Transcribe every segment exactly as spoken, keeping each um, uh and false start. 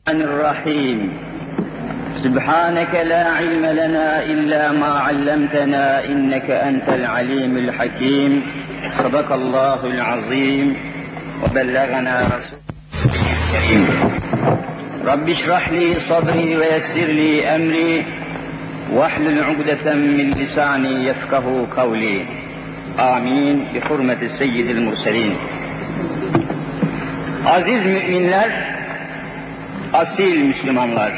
الرحيم سبحانك لا علم لنا إلا ما علمتنا إنك أنت العليم الحكيم صدق الله العظيم وبلغنا رسوله الكريم رب اشرح لي صدري ويسر لي أمري واحلل عقدة من لساني يفقه قولي آمين بحرمة سيد المرسلين. Aziz müminler, asil Müslümanlar,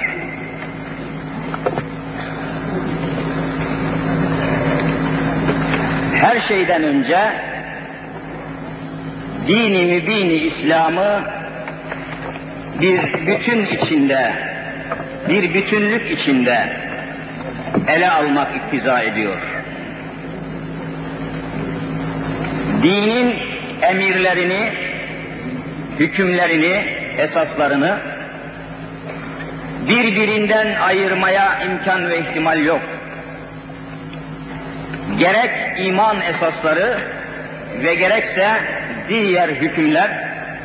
her şeyden önce dini mübini İslam'ı bir bütün içinde, bir bütünlük içinde ele almak iktiza ediyor. Dinin emirlerini, hükümlerini, esaslarını birbirinden ayırmaya imkan ve ihtimal yok. Gerek iman esasları ve gerekse diğer hükümler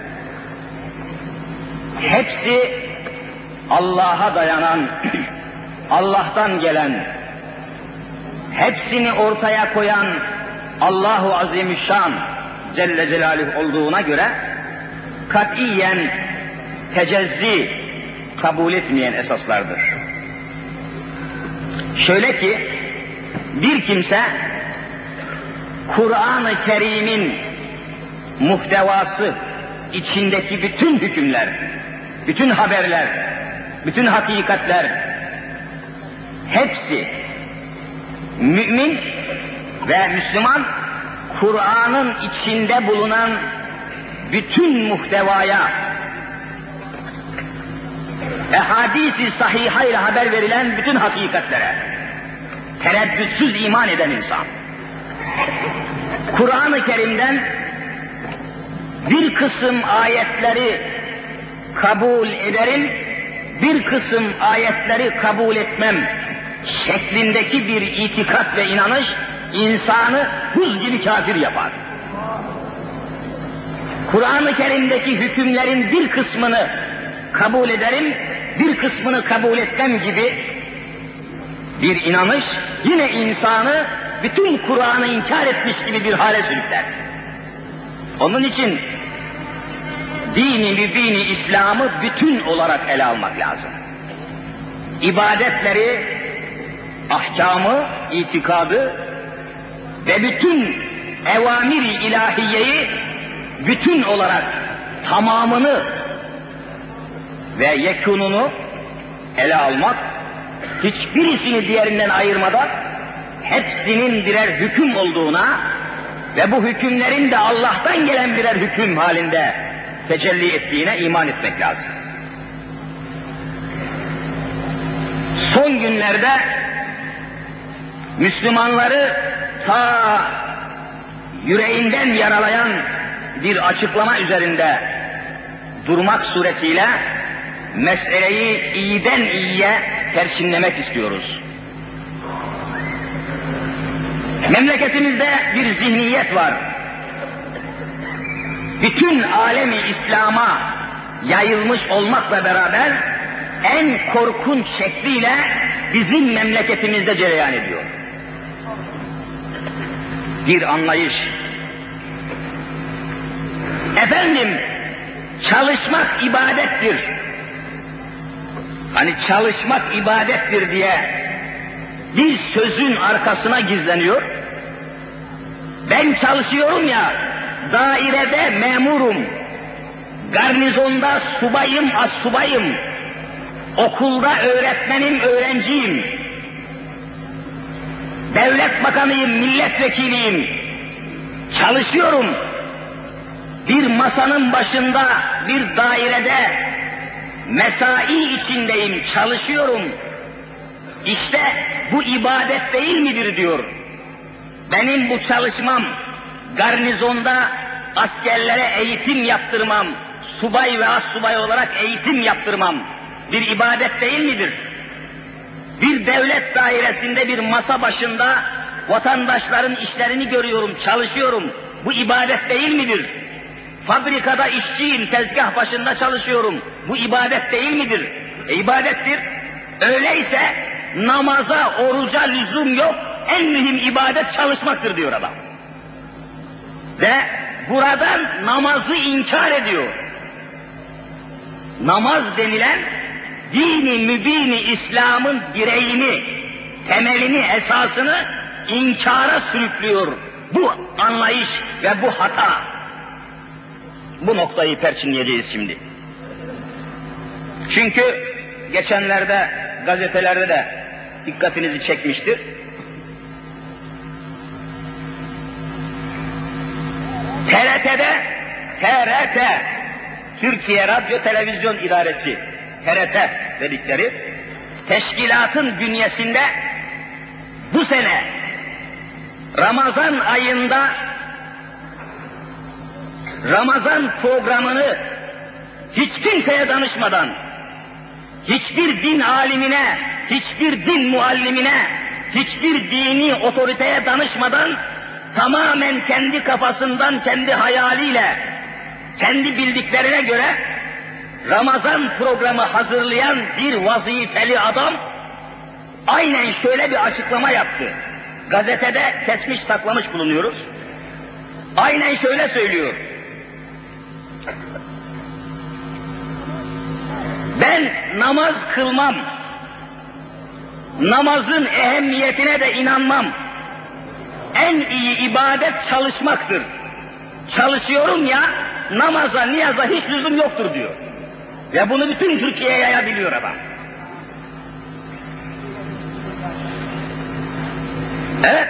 hepsi Allah'a dayanan, Allah'tan gelen, hepsini ortaya koyan Allahu Azimüşşan Celle Celaluhu olduğuna göre katiyen tecezzi kabul etmeyen esaslardır. Şöyle ki, bir kimse Kur'an-ı Kerim'in muhtevası, içindeki bütün hükümler, bütün haberler, bütün hakikatler, hepsi mümin ve Müslüman, Kur'an'ın içinde bulunan bütün muhtevaya, ehadis-i sahiha ile haber verilen bütün hakikatlere tereddütsüz iman eden insan, Kur'an-ı Kerim'den bir kısım ayetleri kabul ederim, bir kısım ayetleri kabul etmem şeklindeki bir itikat ve inanış insanı buz gibi kafir yapar. Kur'an-ı Kerim'deki hükümlerin bir kısmını kabul ederim, bir kısmını kabul etmem gibi bir inanış yine insanı bütün Kur'an'ı inkar etmiş gibi bir hale sürükler. Onun için dini mübini İslam'ı bütün olarak ele almak lazım. İbadetleri, ahkamı, itikadı ve bütün evamir-i ilahiyeyi bütün olarak tamamını ve yekununu ele almak, hiçbirisini diğerinden ayırmadan hepsinin birer hüküm olduğuna ve bu hükümlerin de Allah'tan gelen birer hüküm halinde tecelli ettiğine iman etmek lazım. Son günlerde Müslümanları ta yüreğinden yaralayan bir açıklama üzerinde durmak suretiyle meseleyi iyiden iyiye perçinlemek istiyoruz. Memleketimizde bir zihniyet var. Bütün alemi İslam'a yayılmış olmakla beraber en korkunç şekliyle bizim memleketimizde cereyan ediyor. Bir anlayış. Efendim, çalışmak ibadettir. Hani çalışmak ibadettir diye bir sözün arkasına gizleniyor. Ben çalışıyorum ya, dairede memurum, garnizonda subayım, astsubayım, okulda öğretmenim, öğrenciyim, devlet bakanıyım, milletvekiliyim, çalışıyorum. Bir masanın başında, bir dairede mesai içindeyim, çalışıyorum. İşte bu ibadet değil midir diyor. Benim bu çalışmam, garnizonda askerlere eğitim yaptırmam, subay ve astsubay olarak eğitim yaptırmam bir ibadet değil midir? Bir devlet dairesinde bir masa başında vatandaşların işlerini görüyorum, çalışıyorum. Bu ibadet değil midir? Fabrikada işçiyim, tezgah başında çalışıyorum. Bu ibadet değil midir? E, ibadettir. Öyleyse namaza, oruca lüzum yok. En mühim ibadet çalışmaktır diyor adam. Ve buradan namazı inkar ediyor. Namaz denilen dini mübini İslam'ın direğini, temelini, esasını inkara sürüklüyor. Bu anlayış ve bu hata. Bu noktayı perçinleyeceğiz şimdi. Çünkü geçenlerde gazetelerde de dikkatinizi çekmiştir. T R T'de, T R T, Türkiye Radyo Televizyon İdaresi, T R T dedikleri teşkilatın bünyesinde bu sene Ramazan ayında Ramazan programını hiç kimseye danışmadan, hiçbir din alimine, hiçbir din muallimine, hiçbir dini otoriteye danışmadan tamamen kendi kafasından, kendi hayaliyle, kendi bildiklerine göre Ramazan programı hazırlayan bir vazifeli adam aynen şöyle bir açıklama yaptı. Gazetede kesmiş saklamış bulunuyoruz. Aynen şöyle söylüyor. Ben namaz kılmam, namazın ehemmiyetine de inanmam. En iyi ibadet çalışmaktır. Çalışıyorum ya, namaza, niyaza hiç lüzum yoktur diyor. Ve bunu bütün Türkiye'ye yayabiliyor adam. Evet,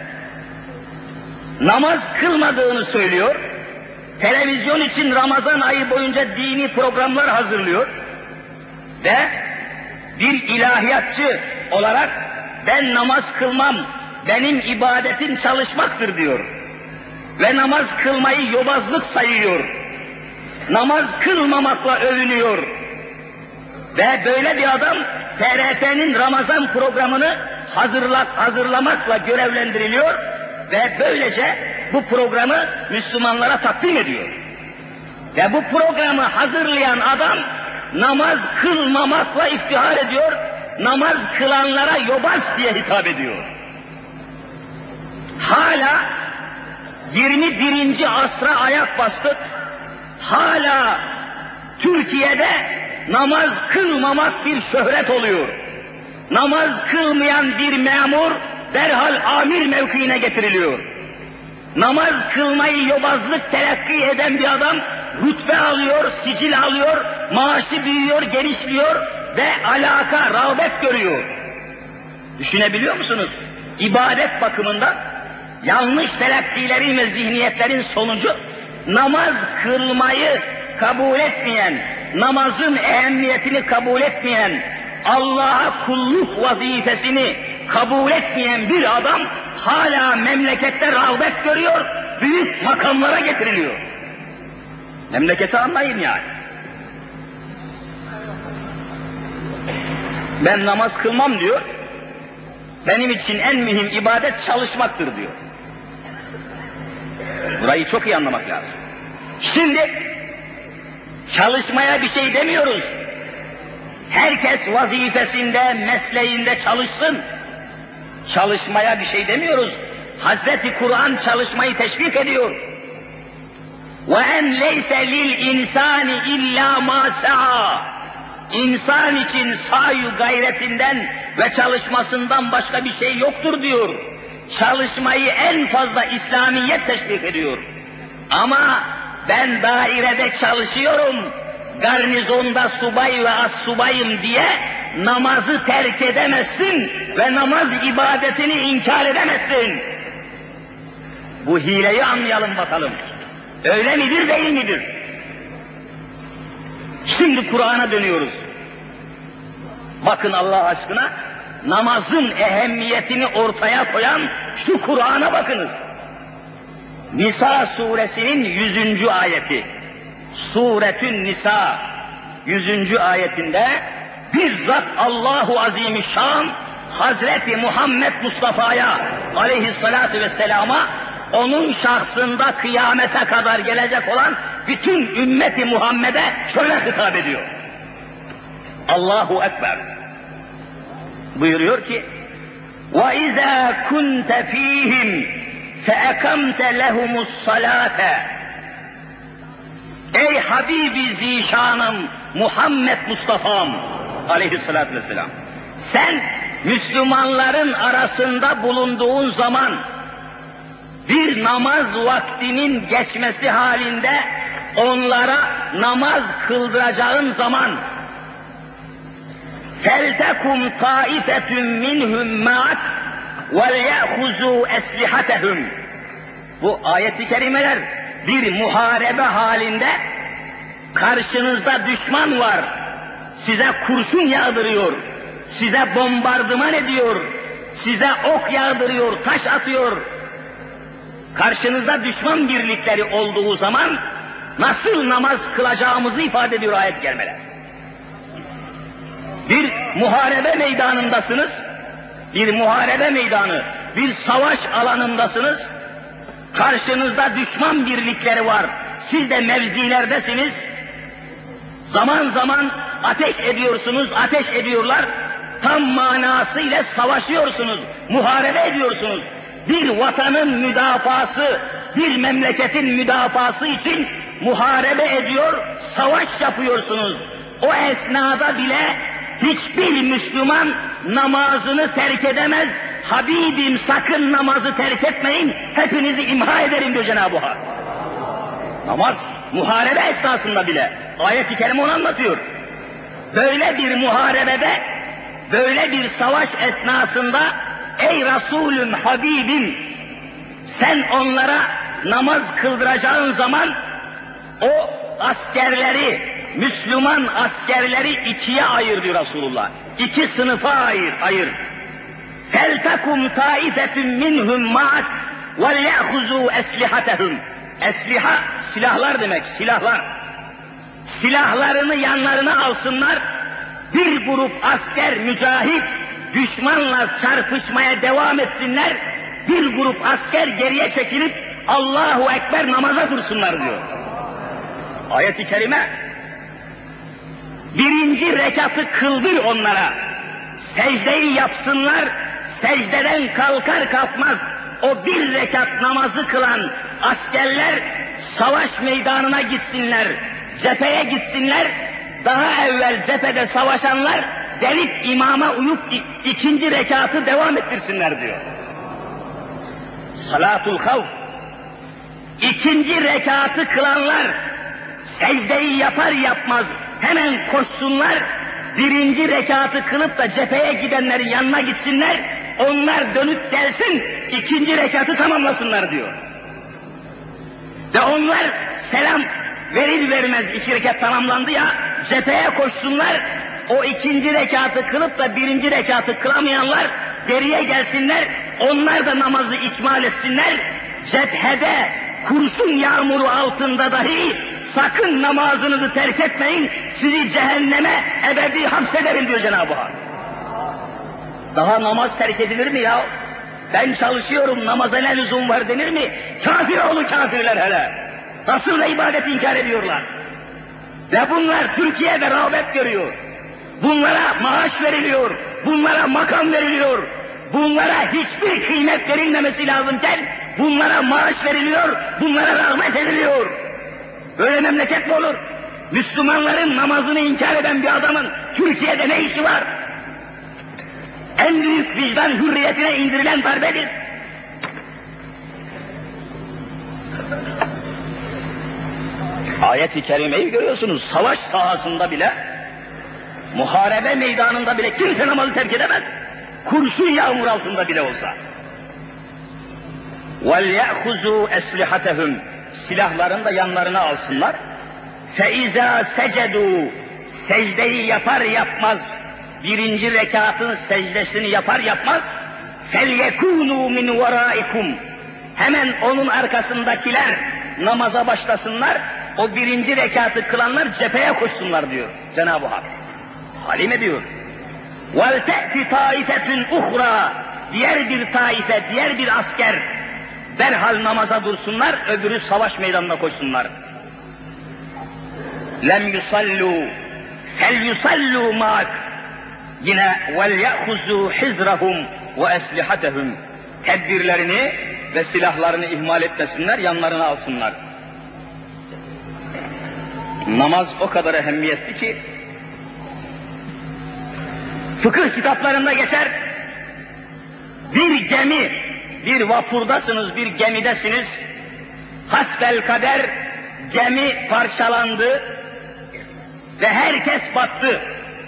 namaz kılmadığını söylüyor, televizyon için Ramazan ayı boyunca dini programlar hazırlıyor ve bir ilahiyatçı olarak ben namaz kılmam, benim ibadetim çalışmaktır diyor. Ve namaz kılmayı yobazlık sayıyor. Namaz kılmamakla övünüyor. Ve böyle bir adam T R T'nin Ramazan programını hazırlak, hazırlamakla görevlendiriliyor ve böylece bu programı Müslümanlara takdim ediyor. Ve bu programı hazırlayan adam namaz kılmamakla iftihar ediyor, namaz kılanlara yobaz diye hitap ediyor. Hala yirmi birinci asra ayak bastık, hala Türkiye'de namaz kılmamak bir şöhret oluyor. Namaz kılmayan bir memur derhal amir mevkiine getiriliyor. Namaz kılmayı yobazlık telakki eden bir adam rütbe alıyor, sicil alıyor, maaşı büyüyor, genişliyor ve alaka, rağbet görüyor. Düşünebiliyor musunuz? İbadet bakımından yanlış telakkilerin ve zihniyetlerin sonucu namaz kılmayı kabul etmeyen, namazın ehemmiyetini kabul etmeyen, Allah'a kulluk vazifesini kabul etmeyen bir adam hala memlekette rağbet görüyor, büyük makamlara getiriliyor. Memleketi anlayın yani. Ben namaz kılmam diyor, benim için en mühim ibadet çalışmaktır diyor. Burayı çok iyi anlamak lazım. Şimdi çalışmaya bir şey demiyoruz. Herkes vazifesinde, mesleğinde çalışsın. Çalışmaya bir şey demiyoruz. Hazreti Kur'an çalışmayı teşvik ediyor. وَاَنْ لَيْسَ لِلْاِنْسَانِ اِلَّا مَا سَعَى İnsan için sayu gayretinden ve çalışmasından başka bir şey yoktur diyor. Çalışmayı en fazla İslamiyet teşvik ediyor. Ama ben dairede çalışıyorum, garnizonda subay ve as-subayım diye namazı terk edemezsin ve namaz ibadetini inkar edemezsin. Bu hileyi anlayalım bakalım. Öyle midir, değil midir? Şimdi Kur'an'a dönüyoruz. Bakın Allah aşkına, namazın ehemmiyetini ortaya koyan şu Kur'an'a bakınız. Nisa suresinin yüzüncü ayeti. Suretün Nisa yüzüncü ayetinde bizzat Allahu Azimüşşan Hazreti Muhammed Mustafa'ya aleyhissalatu vesselama onun şahsında kıyamete kadar gelecek olan bütün ümmeti Muhammed'e şöyle hitap ediyor. Allahu Ekber. Buyuruyor ki: وَاِذَا كُنْتَ ف۪يهِمْ فَاَقَمْتَ لَهُمُ الصَّلَاةَ. Ey Habibi Zişanım Muhammed Mustafa'm aleyhissalatü vesselam, sen Müslümanların arasında bulunduğun zaman, bir namaz vaktinin geçmesi halinde onlara namaz kıldıracağın zaman, فَلْتَكُمْ طَائِفَةٌ مِّنْهُمْ مَعَكْ وَلْيَأْخُذُوا أَسْلِحَتَهُمْ. Bu ayet-i kerimeler bir muharebe halinde, karşınızda düşman var, size kurşun yağdırıyor, size bombardıman ediyor, size ok yağdırıyor, taş atıyor. Karşınızda düşman birlikleri olduğu zaman nasıl namaz kılacağımızı ifade ediyor ayet-i kerimeler. Bir muharebe meydanındasınız, bir muharebe meydanı, bir savaş alanındasınız, karşınızda düşman birlikleri var, siz de mevzilerdesiniz, zaman zaman ateş ediyorsunuz, ateş ediyorlar, tam manasıyla savaşıyorsunuz, muharebe ediyorsunuz. Bir vatanın müdafası, bir memleketin müdafası için muharebe ediyor, savaş yapıyorsunuz. O esnada bile hiçbir Müslüman namazını terk edemez. Habibim sakın namazı terk etmeyin, hepinizi imha ederim diyor Cenab-ı Hak. Namaz, muharebe esnasında bile. Ayet-i Kerime onu anlatıyor. Böyle bir muharebede, böyle bir savaş esnasında, ey Resulüm, Habibim, sen onlara namaz kıldıracağın zaman, o askerleri, Müslüman askerleri ikiye ayır diyor Resulullah. İki sınıfa ayır, ayır. فَلْتَكُمْ تَائِفَةٌ مِّنْهُمْ مَعَكْ وَلْيَأْخُذُوا أَسْلِحَتَهُمْ. Esliha, silahlar demek, silahlar. Silahlarını yanlarına alsınlar, bir grup asker, mücahit, düşmanla çarpışmaya devam etsinler, bir grup asker geriye çekilip Allahu Ekber namaza dursunlar diyor. Ayet-i Kerime, birinci rekatı kıldır onlara, secdeyi yapsınlar, secdeden kalkar kalkmaz o bir rekat namazı kılan askerler savaş meydanına gitsinler, cepheye gitsinler, daha evvel cephede savaşanlar gelip imama uyup ikinci rekatı devam ettirsinler diyor. Salatul havf, ikinci rekatı kılanlar secdeyi yapar yapmaz hemen koşsunlar, birinci rekatı kılıp da cepheye gidenlerin yanına gitsinler, onlar dönüp gelsin, ikinci rekatı tamamlasınlar diyor. Ve onlar selam verir vermez iki rekat tamamlandı ya, cepheye koşsunlar, o ikinci rekatı kılıp da birinci rekatı kılamayanlar geriye gelsinler, onlar da namazı ikmal etsinler, cephede kurşun yağmuru altında dahi sakın namazınızı terk etmeyin, sizi cehenneme ebedi hapsederim diyor Cenab-ı Hak. Daha namaz terk edilir mi ya? Ben çalışıyorum, namaza ne lüzum var denir mi? Kafir oğlu kafirler hele. Nasıl da ibadet inkar ediyorlar. Ve bunlar Türkiye'de rağbet görüyor. Bunlara maaş veriliyor, bunlara makam veriliyor, bunlara hiçbir kıymet verilmemesi lazımken bunlara maaş veriliyor, bunlara rahmet ediliyor. Böyle memleket mi olur? Müslümanların namazını inkar eden bir adamın Türkiye'de ne işi var? En büyük vicdan hürriyetine indirilen darbedir. Ayet-i kerimeyi görüyorsunuz, savaş sahasında bile, muharebe meydanında bile kimse namazı terk edemez. Kurşun yağmur altında bile olsa. وَلْيَأْخُذُوا أَسْلِحَتَهُمْ. Silahlarını da yanlarına alsınlar. فَاِذَا سَجَدُوا. Secdeyi yapar yapmaz, birinci rekatın secdesini yapar yapmaz, فَلْيَكُونُوا مِنْ وَرَائِكُمْ. Hemen onun arkasındakiler namaza başlasınlar, o birinci rekatı kılanlar cepheye koşsunlar diyor Cenab-ı Hak. Halim ediyor. وَلْتَأْتِ طَائِفَةٌ اُخْرَى. Diğer bir taife, diğer bir asker derhal namaza dursunlar, öbürü savaş meydanına koşsunlar. lem yusallu fel yusallu ma'ak. Yine vel ya'huzu hizrahum ve eslihatehum. Tedbirlerini ve silahlarını ihmal etmesinler, yanlarına alsınlar. Namaz o kadar ehemmiyetli ki, fıkıh kitaplarında geçer, bir gemi, bir vapurdasınız, bir gemidesiniz, hasbelkader gemi parçalandı ve herkes battı.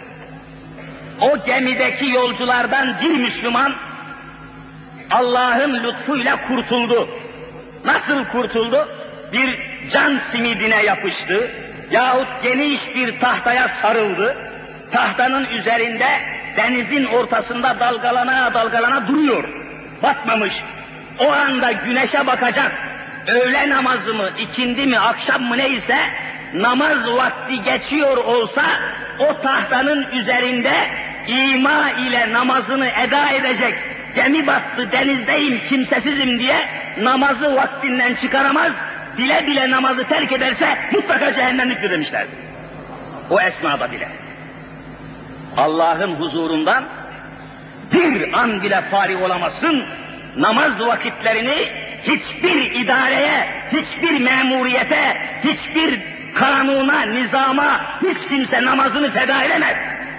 O gemideki yolculardan bir Müslüman, Allah'ın lütfuyla kurtuldu. Nasıl kurtuldu? Bir can simidine yapıştı yahut geniş bir tahtaya sarıldı. Tahtanın üzerinde denizin ortasında dalgalana dalgalana duruyor. Batmamış. O anda güneşe bakacak. Öğle namazı mı, ikindi mi, akşam mı neyse namaz vakti geçiyor olsa o tahtanın üzerinde ima ile namazını eda edecek. Gemi battı, denizdeyim, kimsesizim diye namazı vaktinden çıkaramaz, bile bile namazı terk ederse mutlaka cehennemliktir demişler. O esnada bile. Allah'ın huzurundan bir an bile fari olamazsın, namaz vakitlerini hiçbir idareye, hiçbir memuriyete, hiçbir kanuna, nizama hiç kimse namazını feda edemez.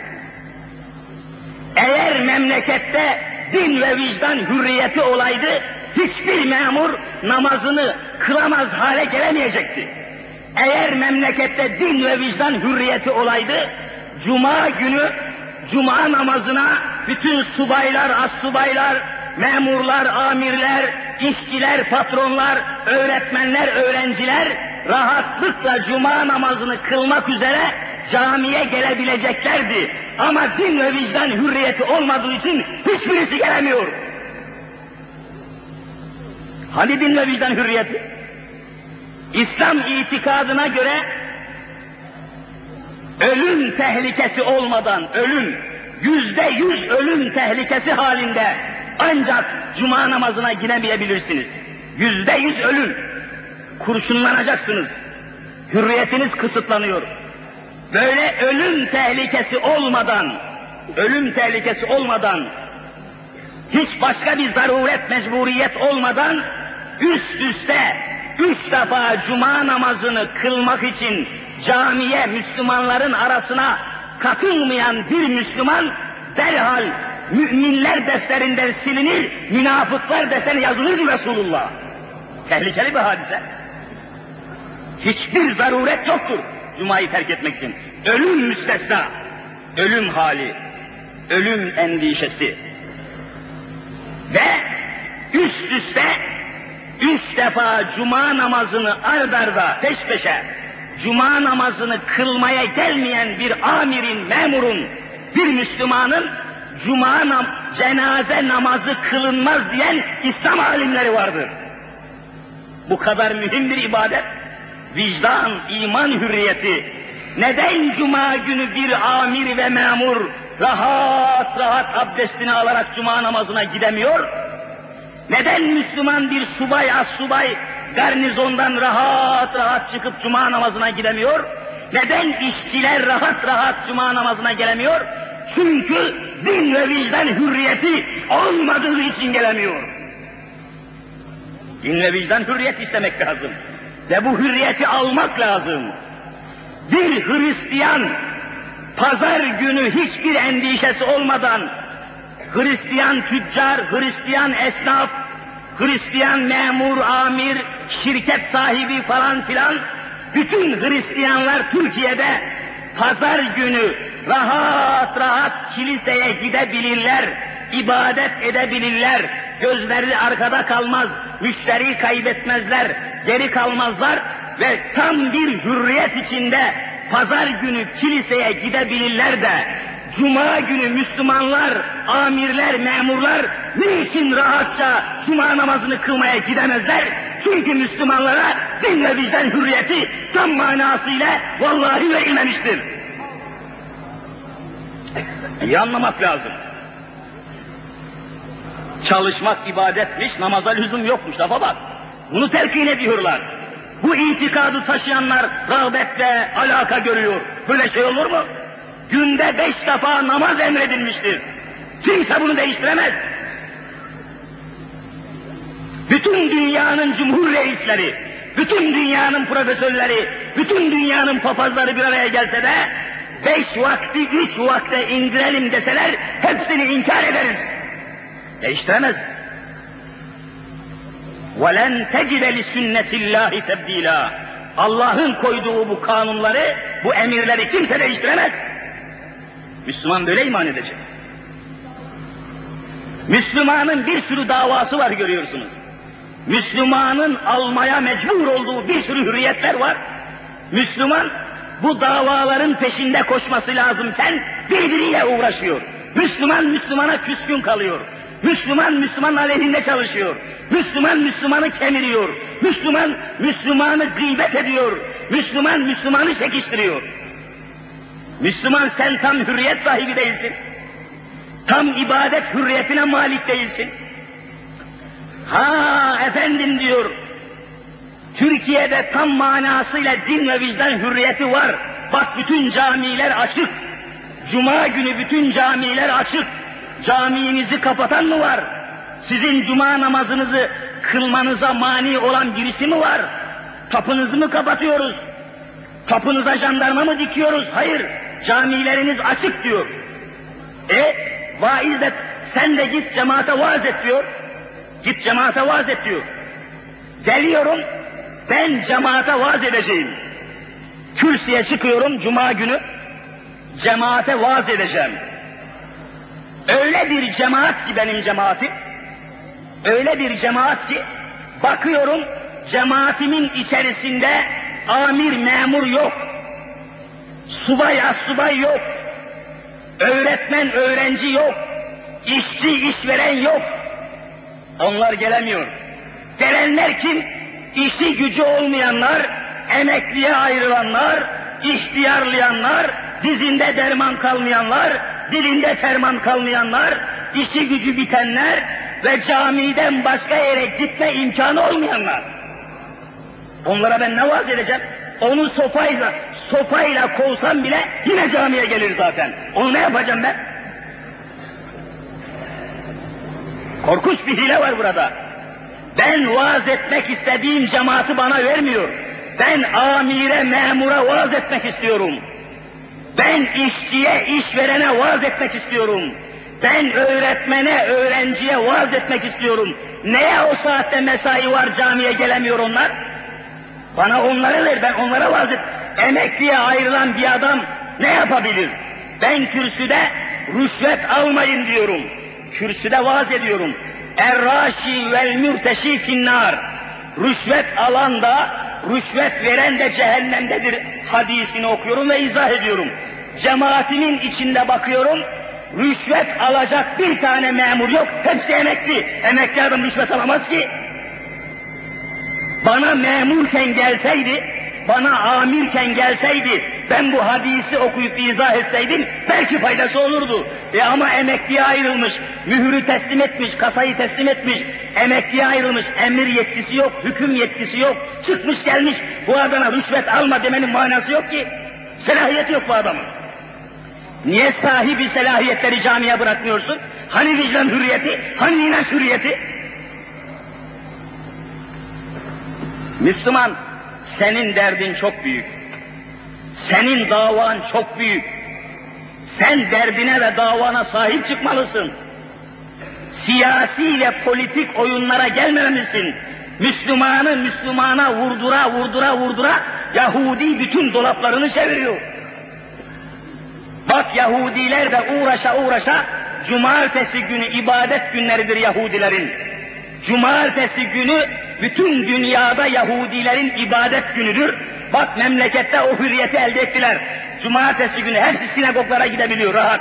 Eğer memlekette din ve vicdan hürriyeti olaydı, hiçbir memur namazını kılamaz hale gelemeyecekti. Eğer memlekette din ve vicdan hürriyeti olaydı, Cuma günü, Cuma namazına bütün subaylar, astsubaylar, memurlar, amirler, işçiler, patronlar, öğretmenler, öğrenciler rahatlıkla Cuma namazını kılmak üzere camiye gelebileceklerdi. Ama din ve vicdan hürriyeti olmadığı için hiçbirisi gelemiyor. Hani din ve vicdan hürriyeti? İslam itikadına göre ölüm tehlikesi olmadan, ölüm, yüzde yüz ölüm tehlikesi halinde ancak Cuma namazına giremeyebilirsiniz. Yüzde yüz ölüm. Kurşunlanacaksınız. Hürriyetiniz kısıtlanıyor. Böyle ölüm tehlikesi olmadan, ölüm tehlikesi olmadan, hiç başka bir zaruret, mecburiyet olmadan üst üste üç defa Cuma namazını kılmak için camiye, Müslümanların arasına katılmayan bir Müslüman derhal müminler defterinden silinir, münafıklar defterine yazılır Resulullah. Tehlikeli bir hadise. Hiçbir zaruret yoktur Cuma'yı terk etmek için. Ölüm müstesna, ölüm hali, ölüm endişesi. Ve üst üste üç defa Cuma namazını ard arda peş peşe Cuma namazını kılmaya gelmeyen bir amirin, memurun, bir Müslümanın Cuma nam cenaze namazı kılınmaz diyen İslam alimleri vardır. Bu kadar mühim bir ibadet, vicdan, iman hürriyeti. Neden Cuma günü bir amir ve memur rahat rahat abdestini alarak Cuma namazına gidemiyor? Neden Müslüman bir subay, assubay garnizondan rahat rahat çıkıp Cuma namazına gidemiyor? Neden işçiler rahat rahat Cuma namazına gelemiyor? Çünkü din ve vicdan hürriyeti olmadığı için gelemiyor. Din ve vicdan hürriyet istemek lazım. Ve bu hürriyeti almak lazım. Bir Hristiyan pazar günü hiçbir endişesi olmadan Hristiyan tüccar, Hristiyan esnaf, Hristiyan memur, amir, şirket sahibi falan filan bütün Hristiyanlar Türkiye'de pazar günü rahat rahat kiliseye gidebilirler, ibadet edebilirler, gözleri arkada kalmaz, müşteri kaybetmezler, geri kalmazlar ve tam bir hürriyet içinde pazar günü kiliseye gidebilirler de Cuma günü Müslümanlar, amirler, memurlar niçin rahatça Cuma namazını kılmaya gidemezler? Çünkü Müslümanlara din ve vicdan hürriyeti tam manasıyla vallahi verilmemiştir. İyi anlamak lazım. Çalışmak ibadetmiş, namaza lüzum yokmuş, lafa bak. Bunu telkin ediyorlar. bu itikadı taşıyanlar rağbetle alaka görüyor. Böyle şey olur mu? Günde beş defa namaz emredilmiştir. Kimse bunu değiştiremez. Bütün dünyanın cumhur reisleri, bütün dünyanın profesörleri, bütün dünyanın papazları bir araya gelse de beş vakti üç vakte indirelim deseler hepsini inkar ederiz. Değiştiremez. وَلَنْ تَجِدَ لِسُنَّةِ اللّٰهِ تَبْد۪يلًا. Allah'ın koyduğu bu kanunları, bu emirleri kimse değiştiremez. Müslüman böyle iman edecek. Müslümanın bir sürü davası var görüyorsunuz. Müslümanın almaya mecbur olduğu bir sürü hürriyetler var. Müslüman bu davaların peşinde koşması lazımken birbiriyle uğraşıyor. Müslüman Müslümana küskün kalıyor. Müslüman Müslüman aleyhinde çalışıyor. Müslüman Müslümanı kemiriyor. Müslüman Müslümanı gıybet ediyor. Müslüman Müslümanı çekiştiriyor. Müslüman sen tam hürriyet sahibi değilsin. Tam ibadet hürriyetine malik değilsin. Ha efendim diyor, Türkiye'de tam manasıyla din ve vicdan hürriyeti var. Bak bütün camiler açık. Cuma günü bütün camiler açık. Caminizi kapatan mı var? Sizin cuma namazınızı kılmanıza mani olan birisi mi var? Kapınızı mı kapatıyoruz? Kapınıza jandarma mı dikiyoruz? Hayır, camileriniz açık diyor. E, vaiz de sen de git cemaate vaaz et diyor. Git cemaate vaaz et diyor. Geliyorum, ben cemaate vaaz edeceğim. Kürsüye çıkıyorum cuma günü, cemaate vaaz edeceğim. Öyle bir cemaat ki benim cemaatim, öyle bir cemaat ki, bakıyorum cemaatimin içerisinde amir memur yok, subay assubay yok, öğretmen öğrenci yok, işçi işveren yok. Onlar gelemiyor. Gelenler kim? İşi gücü olmayanlar, emekliye ayrılanlar, ihtiyarlayanlar, dizinde derman kalmayanlar, dilinde ferman kalmayanlar, işi gücü bitenler ve camiden başka yere gitme imkanı olmayanlar. Onlara ben ne vaaz edeceğim? Onu sopayla, sopayla kovsam bile yine camiye gelir zaten. Onu ne yapacağım ben? Korkunç bir hile var burada. Ben vaaz etmek istediğim cemaati bana vermiyor. Ben amire, memura vaaz etmek istiyorum. Ben işçiye, işverene vaaz etmek istiyorum. Ben öğretmene, öğrenciye vaaz etmek istiyorum. Neye o saatte mesai var, camiye gelemiyor onlar? Bana onları ver, ben onlara vaaz et. Emekliye ayrılan bir adam ne yapabilir? Ben kürsüde rüşvet almayın diyorum. Kürsüde vaaz ediyorum. Er-raşi vel mürteşi finnâr. Rüşvet alan da, rüşvet veren de cehennemdedir hadisini okuyorum ve izah ediyorum. Cemaatimin içinde bakıyorum, rüşvet alacak bir tane memur yok, hepsi emekli. Emekli adam rüşvet alamaz ki. Bana memurken gelseydi, bana amirken gelseydi, ben bu hadisi okuyup izah etseydim, belki faydası olurdu. E ama emekliye ayrılmış, mühürü teslim etmiş, kasayı teslim etmiş, emekliye ayrılmış, emir yetkisi yok, hüküm yetkisi yok, çıkmış gelmiş, bu adama rüşvet alma demenin manası yok ki, selahiyeti yok bu adamın. Niye sahibi selahiyetleri camiye bırakmıyorsun? Hani vicdan hürriyeti, hani inanç hürriyeti? Müslüman, senin derdin çok büyük. Senin davan çok büyük. Sen derdine ve davana sahip çıkmalısın. Siyasi ve politik oyunlara gelmemelisin. Müslümanı Müslümana vurdura vurdura vurdura Yahudi bütün dolaplarını çeviriyor. Bak Yahudiler de uğraşa uğraşa, cumartesi günü ibadet günleridir Yahudilerin. Cumartesi günü bütün dünyada Yahudilerin ibadet günüdür. Bak memlekette o hürriyeti elde ettiler. Cumartesi günü hepsi sinagoglara gidebiliyor rahat.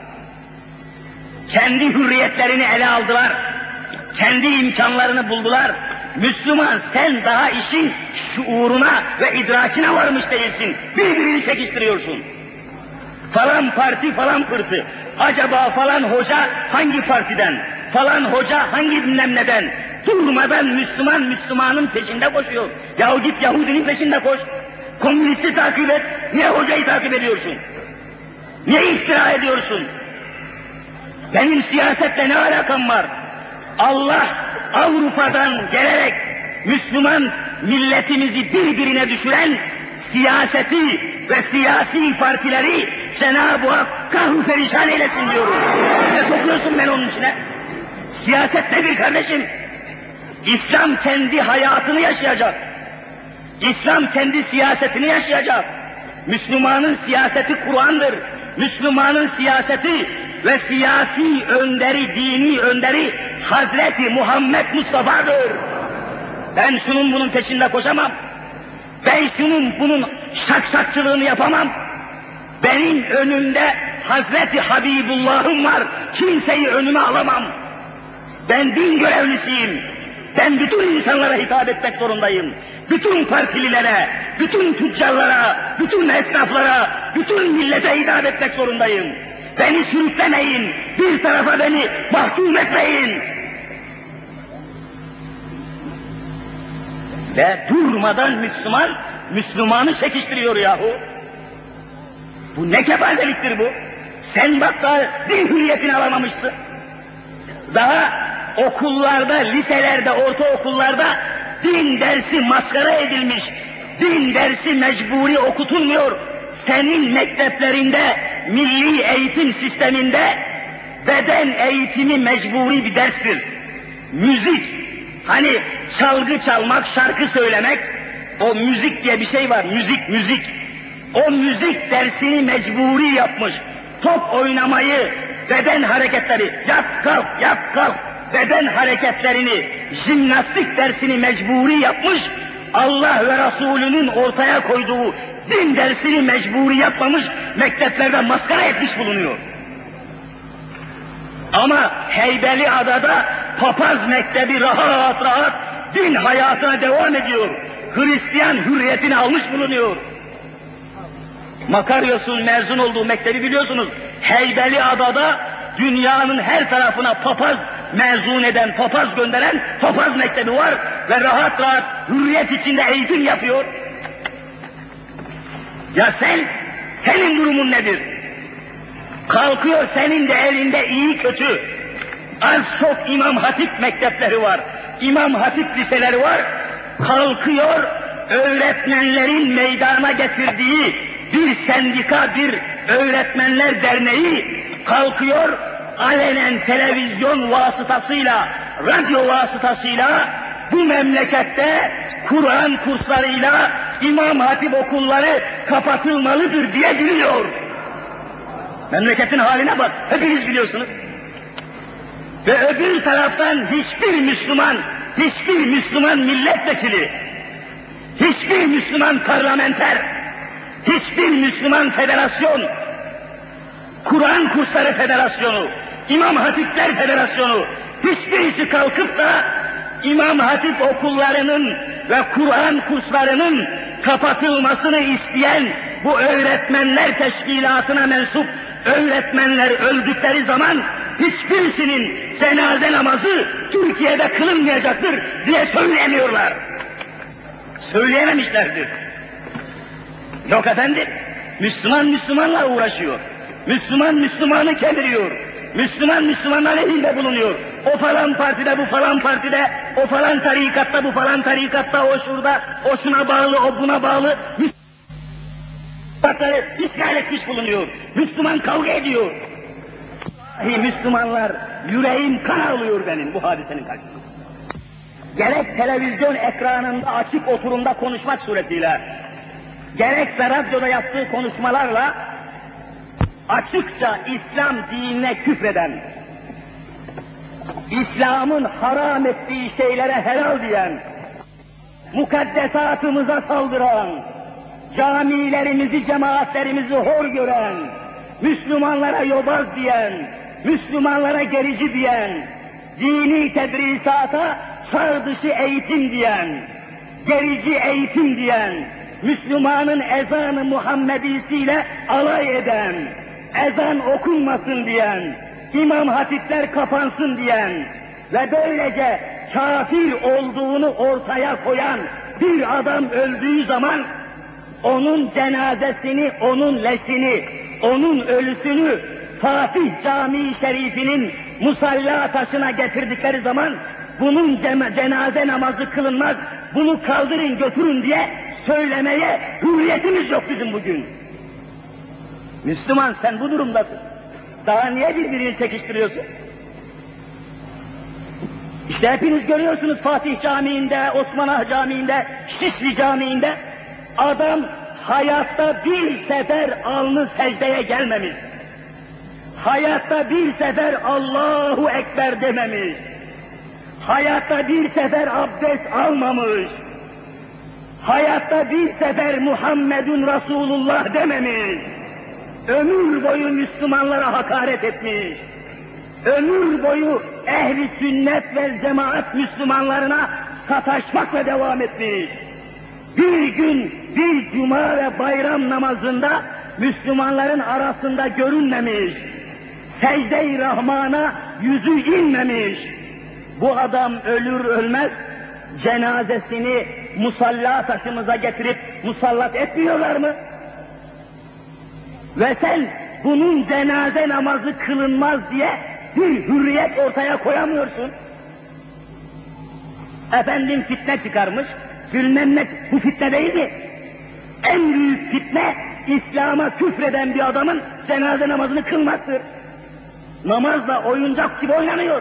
Kendi hürriyetlerini ele aldılar. Kendi imkanlarını buldular. Müslüman sen daha işin şuuruna ve idrakine varmış değilsin. Birbirini çekiştiriyorsun. Falan parti falan pırtı. Acaba falan hoca hangi partiden? Falan hoca hangi bilmem neden? durmadan Müslüman Müslümanın peşinde koşuyor. Yahu git Yahudinin peşinde koş. Komünisti takip et. Niye hocayı takip ediyorsun? Niye iftira ediyorsun? Benim siyasetle ne alakam var? Allah Avrupa'dan gelerek Müslüman milletimizi birbirine düşüren siyaseti ve siyasi partileri Cenab-ı Hak kahru perişan eylesin diyorum. Ne sokuyorsun ben onun içine? Siyaset nedir kardeşim? İslam kendi hayatını yaşayacak. İslam kendi siyasetini yaşayacak. Müslümanın siyaseti Kur'an'dır. Müslümanın siyaseti ve siyasi önderi, dini önderi Hazreti Muhammed Mustafa'dır. Ben şunun bunun peşinde koşamam. Ben şunun bunun şakşakçılığını yapamam. Benim önümde Hazreti Habibullah'ım var. Kimseyi önüme alamam. Ben din görevlisiyim. Ben bütün insanlara hitap etmek zorundayım. Bütün partililere, bütün tüccarlara, bütün esnaflara, bütün millete hitap etmek zorundayım. Beni sürüklemeyin, bir tarafa beni mahkum etmeyin. Ve durmadan Müslüman, Müslümanı çekiştiriyor yahu. Bu ne kefazeliktir bu? Sen bak daha din hürriyetini alamamışsın. Daha okullarda, liselerde, ortaokullarda din dersi maskara edilmiş, din dersi mecburi okutulmuyor. Senin mekteplerinde, milli eğitim sisteminde beden eğitimi mecburi bir derstir. Müzik, hani çalgı çalmak, şarkı söylemek, o müzik diye bir şey var, müzik, müzik. O müzik dersini mecburi yapmış. Top oynamayı, beden hareketleri, yat kalk, yat kalk, beden hareketlerini, jimnastik dersini mecburi yapmış, Allah ve Resulünün ortaya koyduğu din dersini mecburi yapmamış, mekteplerde maskara etmiş bulunuyor. Ama Heybeliada'da papaz mektebi rahat rahat din hayatına devam ediyor. Hristiyan hürriyetini almış bulunuyor. Makaryos'un mezun olduğu mektebi biliyorsunuz. Heybeliada'da dünyanın her tarafına papaz mezun eden, papaz gönderen papaz mektebi var ve rahat rahat hürriyet içinde eğitim yapıyor. Ya sen, senin durumun nedir? Kalkıyor senin de elinde iyi kötü, az çok İmam Hatip mektepleri var, İmam Hatip liseleri var, kalkıyor öğretmenlerin meydana getirdiği bir sendika, bir öğretmenler derneği kalkıyor, alenen televizyon vasıtasıyla, radyo vasıtasıyla bu memlekette Kur'an kurslarıyla İmam Hatip okulları kapatılmalıdır diye biliyor. Memleketin haline bak, hepiniz biliyorsunuz. Ve öbür taraftan hiçbir Müslüman, hiçbir Müslüman milletvekili, hiçbir Müslüman parlamenter, hiçbir Müslüman federasyon, Kur'an Kursları Federasyonu, İmam Hatipler Federasyonu, hiçbirisi kalkıp da İmam Hatip okullarının ve Kur'an kurslarının kapatılmasını isteyen bu öğretmenler teşkilatına mensup öğretmenler öldükleri zaman hiçbirisinin cenaze namazı Türkiye'de kılınmayacaktır diye söyleyemiyorlar. Söyleyememişlerdir. Yok efendim, Müslüman Müslümanla uğraşıyor. Müslüman Müslümanı kemiriyor. Müslüman Müslüman aleyhinde bulunuyor. O falan partide, bu falan partide, o falan tarikatta, bu falan tarikatta, o şurada, o şuna bağlı, o buna bağlı. Müslümanları işgal etmiş bulunuyor. Müslüman kavga ediyor. Vallahi Müslümanlar, yüreğim kan ağlıyor benim bu hadisenin karşısında. Gerek televizyon ekranında açık oturumda konuşmak suretiyle, gerekse radyoda yaptığı konuşmalarla açıkça İslam dinine küfreden, İslam'ın haram ettiği şeylere helal diyen, mukaddesatımıza saldıran, camilerimizi, cemaatlerimizi hor gören, Müslümanlara yobaz diyen, Müslümanlara gerici diyen, dini tedrisata çağ dışı eğitim diyen, gerici eğitim diyen, Müslümanın ezanı Muhammedisiyle alay eden, ezan okunmasın diyen, İmam Hatipler kapansın diyen ve böylece kafir olduğunu ortaya koyan bir adam öldüğü zaman onun cenazesini, onun leşini, onun ölüsünü Fatih Camii Şerifinin musalla taşına getirdikleri zaman bunun cenaze namazı kılınmaz, bunu kaldırın götürün diye söylemeye hürriyetimiz yok bizim bugün. Müslüman sen bu durumdasın. Daha niye birbirini çekiştiriyorsun? İşte hepiniz görüyorsunuz Fatih Camii'nde, Osman Ağa Camii'nde, Şişli Camii'nde adam hayatta bir sefer alnı secdeye gelmemiş. Hayatta bir sefer Allahu Ekber dememiş. Hayatta bir sefer abdest almamış. Hayatta bir sefer Muhammedun Resulullah dememiş. Ömür boyu Müslümanlara hakaret etmiş. Ömür boyu ehli sünnet ve cemaat Müslümanlarına sataşmakla devam etmiş. Bir gün bir cuma ve bayram namazında Müslümanların arasında görünmemiş. Secde-i Rahman'a yüzü inmemiş. Bu adam ölür ölmez cenazesini musalla taşımıza getirip musallat etmiyorlar mı? Ve sen bunun cenaze namazı kılınmaz diye bir hürriyet ortaya koyamıyorsun. Efendim fitne çıkarmış, bilmem ne, bu fitne değil mi? En büyük fitne, İslam'a küfreden bir adamın cenaze namazını kılmaktır. Namazla oyuncak gibi oynanıyor.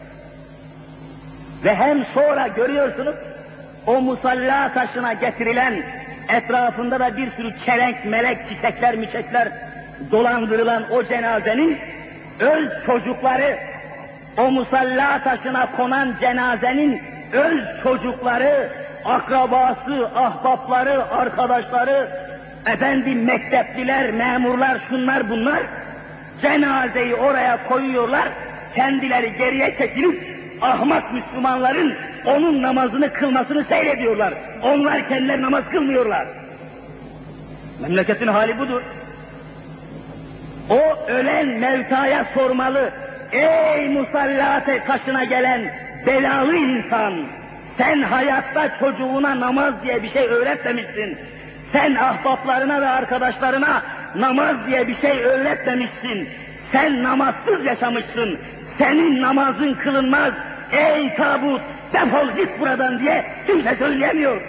Ve hem sonra görüyorsunuz, o musalla taşına getirilen, etrafında da bir sürü çelenk, melek, çiçekler, müçekler dolandırılan o cenazenin öz çocukları, o musalla taşına konan cenazenin öz çocukları, akrabası, ahbapları, arkadaşları, efendim mektepliler, memurlar, şunlar bunlar, cenazeyi oraya koyuyorlar, kendileri geriye çekilip ahmak Müslümanların onun namazını kılmasını seyrediyorlar. Onlar kendileri namaz kılmıyorlar. Memleketin hali budur. O ölen mevtaya sormalı. Ey musalla taşına gelen belalı insan! Sen hayatta çocuğuna namaz diye bir şey öğretmemişsin. Sen ahbaplarına ve arkadaşlarına namaz diye bir şey öğretmemişsin. Sen namazsız yaşamışsın. Senin namazın kılınmaz. Ey tabut, defol git buradan diye kimse söyleyemiyor.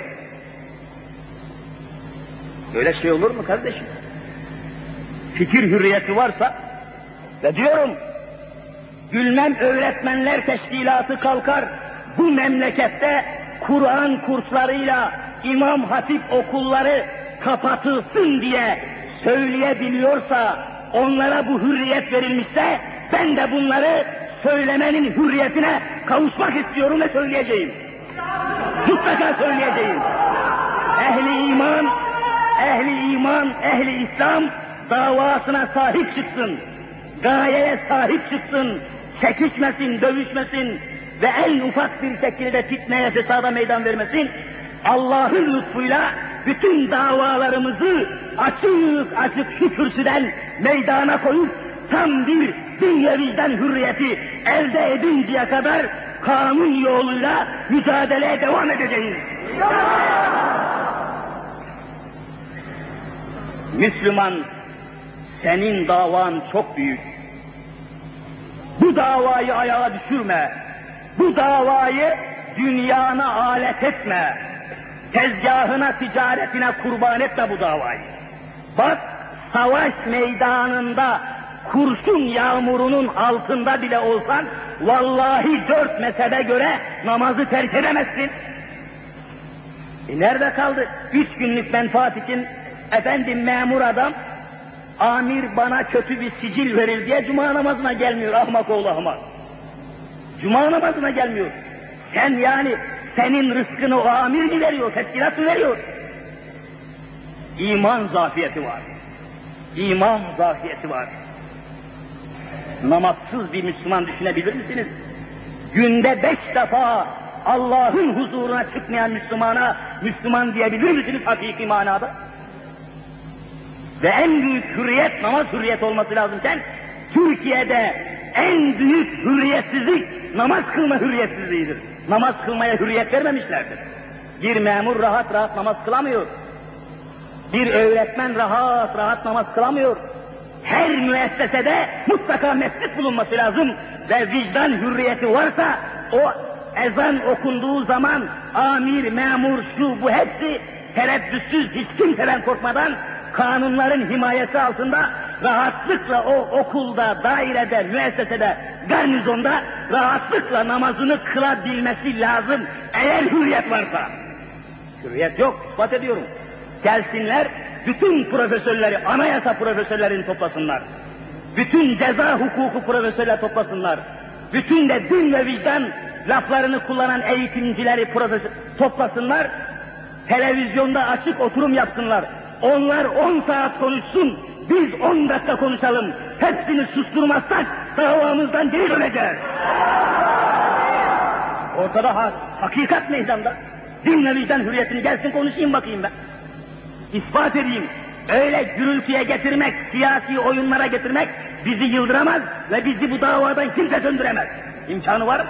Böyle şey olur mu kardeşim? Fikir hürriyeti varsa, ve diyorum, bilmem öğretmenler teşkilatı kalkar, bu memlekette Kur'an kurslarıyla İmam Hatip okulları kapatılsın diye söyleyebiliyorsa, onlara bu hürriyet verilmişse, ben de bunları söylemenin hürriyetine kavuşmak istiyorum ve söyleyeceğim. Mutlaka söyleyeceğim. Ehli iman, ehli iman, ehli İslam davasına sahip çıksın. Gayeye sahip çıksın. Çekişmesin, dövüşmesin ve en ufak bir şekilde fitneye, fesada meydan vermesin. Allah'ın lütfuyla bütün davalarımızı açık açık şu kürsüden meydana koyup tam bir dünya vicdan hürriyeti elde edinceye kadar kanun yoluyla mücadeleye devam edeceğiz. Müslüman, senin davan çok büyük. Bu davayı ayağa düşürme. Bu davayı dünyana alet etme. Tezgahına, ticaretine kurban etme bu davayı. Bak, savaş meydanında kurşun yağmurunun altında bile olsan, vallahi dört mezhebe göre namazı terk edemezsin. E nerede kaldı? Üç günlük menfaat için efendim memur adam, amir bana kötü bir sicil verir diye cuma namazına gelmiyor, ahmak oğlu ahmak. Cuma namazına gelmiyor. Sen yani, senin rızkını o amir mi veriyor, teşkilat mı veriyor? İman zafiyeti var. İman zafiyeti var. Namazsız bir Müslüman düşünebilir misiniz? Günde beş defa Allah'ın huzuruna çıkmayan Müslümana Müslüman diyebilir misiniz hakiki manada? Ve en büyük hürriyet, namaz hürriyet olması lazımken, Türkiye'de en büyük hürriyetsizlik namaz kılma hürriyetsizliğidir. namaz kılmaya hürriyet vermemişlerdir. Bir memur rahat rahat namaz kılamıyor. Bir öğretmen rahat rahat namaz kılamıyor. Her müessesede mutlaka mescit bulunması lazım ve vicdan hürriyeti varsa o ezan okunduğu zaman amir, memur, şu bu hepsi tereddütsüz, hiç kimseden korkmadan kanunların himayesi altında rahatlıkla o okulda, dairede, müessesede, garnizonda rahatlıkla namazını kılabilmesi lazım eğer hürriyet varsa. Hürriyet yok, ispat ediyorum. Gelsinler, bütün profesörleri, anayasa profesörlerini toplasınlar. Bütün ceza hukuku profesörleri toplasınlar. Bütün de din ve vicdan laflarını kullanan eğitimcileri profesör toplasınlar. Televizyonda açık oturum yapsınlar. Onlar on saat konuşsun, biz on dakika konuşalım. Hepsini susturmazsak davamızdan geri döneceğiz. Ortada ha hakikat meydanda. Din ve vicdan hürriyetini gelsin konuşayım bakayım ben. İspat edeyim. Öyle gürültüye getirmek, siyasi oyunlara getirmek bizi yıldıramaz ve bizi bu davadan kimse döndüremez. İmkanı var mı?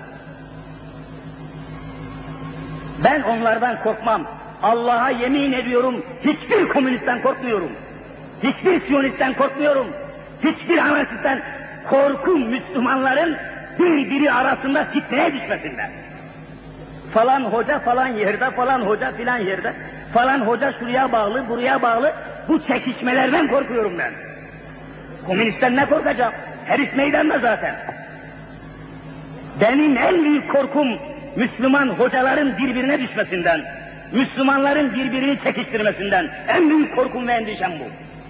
Ben onlardan korkmam. Allah'a yemin ediyorum, hiçbir komünistten korkmuyorum. Hiçbir Siyonistten korkmuyorum. Hiçbir anarşistten. Korkum Müslümanların birbiri arasında fitneye düşmesinden. Falan hoca falan yerde, falan hoca filan yerde, falan hoca şuraya bağlı, buraya bağlı, bu çekişmelerden korkuyorum ben. Komünistten ne korkacağım? Herif meydanda zaten. Benim en büyük korkum Müslüman hocaların birbirine düşmesinden, Müslümanların birbirini çekiştirmesinden. En büyük korkum ve endişem bu.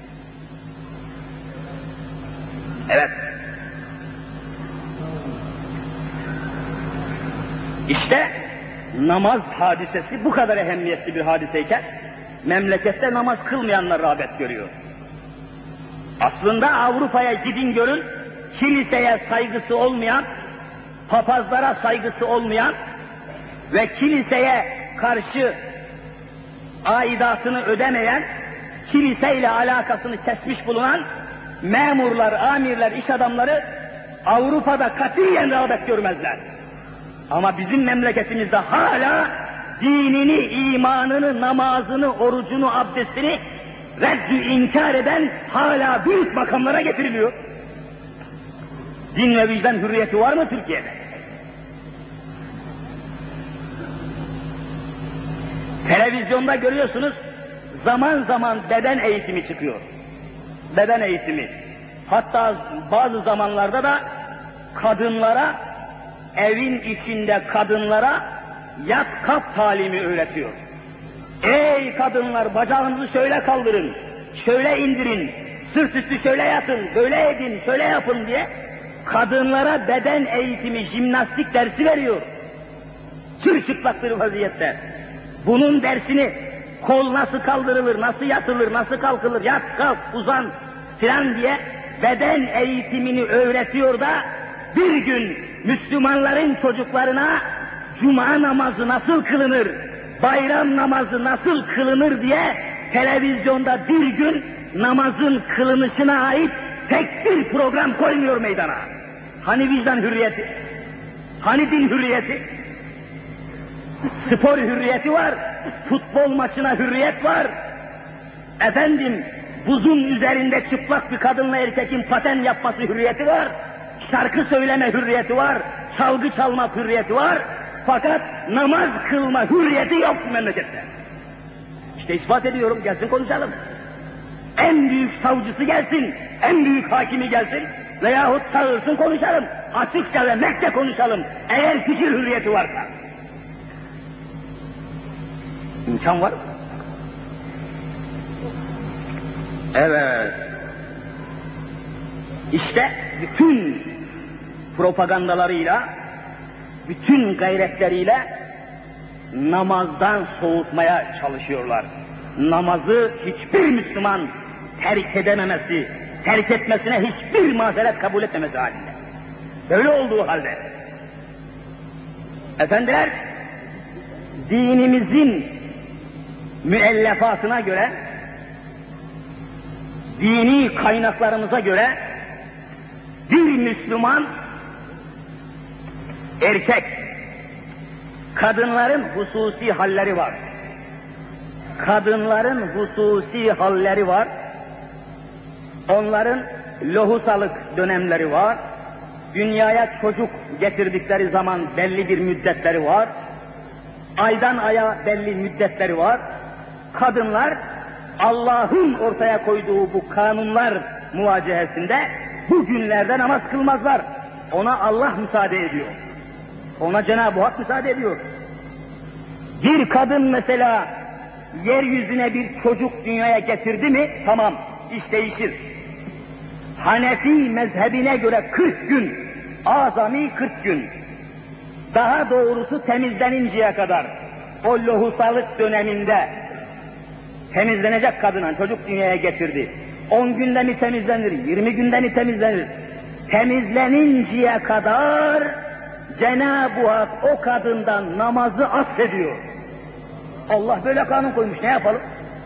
Evet. İşte namaz hadisesi bu kadar ehemmiyetli bir hadiseyken, memlekette namaz kılmayanlar rağbet görüyor. Aslında Avrupa'ya gidin görün, kiliseye saygısı olmayan, papazlara saygısı olmayan ve kiliseye karşı aidatını ödemeyen, kiliseyle alakasını kesmiş bulunan memurlar, amirler, iş adamları Avrupa'da katiyen rağbet görmezler. Ama bizim memleketimizde hala dinini, imanını, namazını, orucunu, abdestini reddü inkar eden hala büyük makamlara getiriliyor. Din ve vicdan hürriyeti var mı Türkiye'de? Televizyonda görüyorsunuz, zaman zaman beden eğitimi çıkıyor. Beden eğitimi. Hatta bazı zamanlarda da kadınlara, evin içinde kadınlara yat kalk talimi öğretiyor. Ey kadınlar, bacağınızı şöyle kaldırın, şöyle indirin, sırt üstü şöyle yatın, böyle edin, şöyle yapın diye kadınlara beden eğitimi, jimnastik dersi veriyor. Çırçıplak bir vaziyette. Bunun dersini kol nasıl kaldırılır, nasıl yatılır, nasıl kalkılır, yat kalk uzan filan diye beden eğitimini öğretiyor da bir gün Müslümanların çocuklarına cuma namazı nasıl kılınır, bayram namazı nasıl kılınır diye televizyonda bir gün namazın kılınışına ait tek bir program koymuyor meydana. Hani vicdan hürriyeti? Hani din hürriyeti? Spor hürriyeti var, futbol maçına hürriyet var. Efendim, buzun üzerinde çıplak bir kadınla erkekin paten yapması hürriyeti var. Şarkı söyleme hürriyeti var, çalgı çalma hürriyeti var. Fakat namaz kılma hürriyeti yok bu memlekette. İşte ispat ediyorum, gelsin konuşalım. En büyük savcısı gelsin, en büyük hakimi gelsin veyahut çağırsın konuşalım. Açıkça ve netçe konuşalım, eğer fikir hürriyeti varsa. İmkan var mı? Evet. İşte bütün propagandalarıyla, bütün gayretleriyle namazdan soğutmaya çalışıyorlar. Namazı hiçbir Müslüman terk edememesi, terk etmesine hiçbir mazeret kabul etmemesi halinde. Böyle olduğu halde. Efendiler, dinimizin müellefatına göre, dini kaynaklarımıza göre bir Müslüman erkek Kadınların hususi halleri var. Kadınların hususi halleri var. Onların lohusalık dönemleri var. Dünyaya çocuk getirdikleri zaman belli bir müddetleri var. Aydan aya belli müddetleri var. Kadınlar Allah'ın ortaya koyduğu bu kanunlar muvacehesinde bu günlerde namaz kılmazlar. Ona Allah müsaade ediyor. Ona Cenab-ı Hak müsaade ediyor. Bir kadın mesela yeryüzüne bir çocuk dünyaya getirdi mi, tamam, iş değişir. Hanefi mezhebine göre kırk gün, azami kırk gün, daha doğrusu temizleninceye kadar, o lohusalık döneminde temizlenecek kadına çocuk dünyaya getirdi. On günde mi temizlenir, yirmi günde mi temizlenir? Temizleninceye kadar Cenab-ı Hak o kadından namazı affediyor. Allah böyle kanun koymuş, ne yapalım?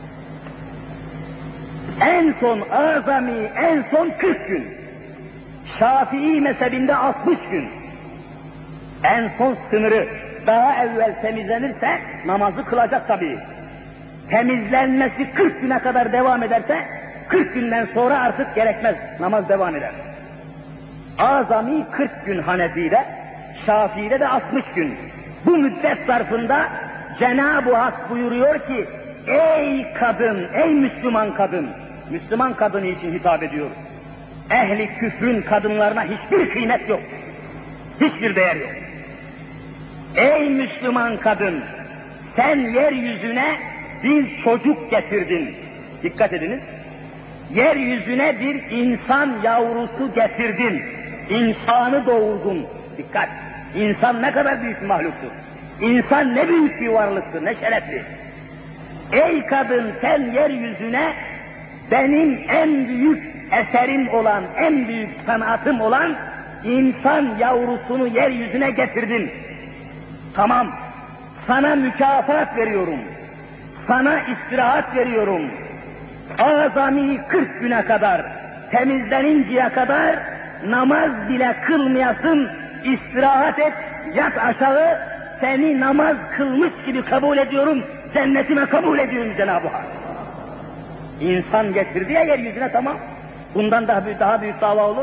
En son azami, en son kırk gün. Şafii mezhebinde altmış gün. En son sınırı, daha evvel temizlenirse namazı kılacak tabii. Temizlenmesi kırk güne kadar devam ederse, kırk günden sonra artık gerekmez, namaz devam eder. Azami kırk gün Hanefi'de, Şafii'de de altmış gün. Bu müddet zarfında Cenab-ı Hak buyuruyor ki, ey kadın, ey Müslüman kadın, Müslüman kadını için hitap ediyor. Ehli küfrün kadınlarına hiçbir kıymet yok, hiçbir değer yok. Ey Müslüman kadın, sen yeryüzüne bir çocuk getirdin. Dikkat ediniz. Yeryüzüne bir insan yavrusu getirdin. İnsanı doğurdun. Dikkat. İnsan ne kadar büyük bir mahluktur. İnsan ne büyük bir varlıktır, ne şerefli. Ey kadın, sen yeryüzüne benim en büyük eserim olan, en büyük sanatım olan insan yavrusunu yeryüzüne getirdin. Tamam, sana mükafat veriyorum, sana istirahat veriyorum. Azami kırk güne kadar, temizleninceye kadar namaz bile kılmayasın, istirahat et, yat aşağı, seni namaz kılmış gibi kabul ediyorum, cennetime kabul ediyorum Cenab-ı Hak. İnsan getirdi ya yeryüzüne, tamam, bundan daha büyük, daha büyük dava olur.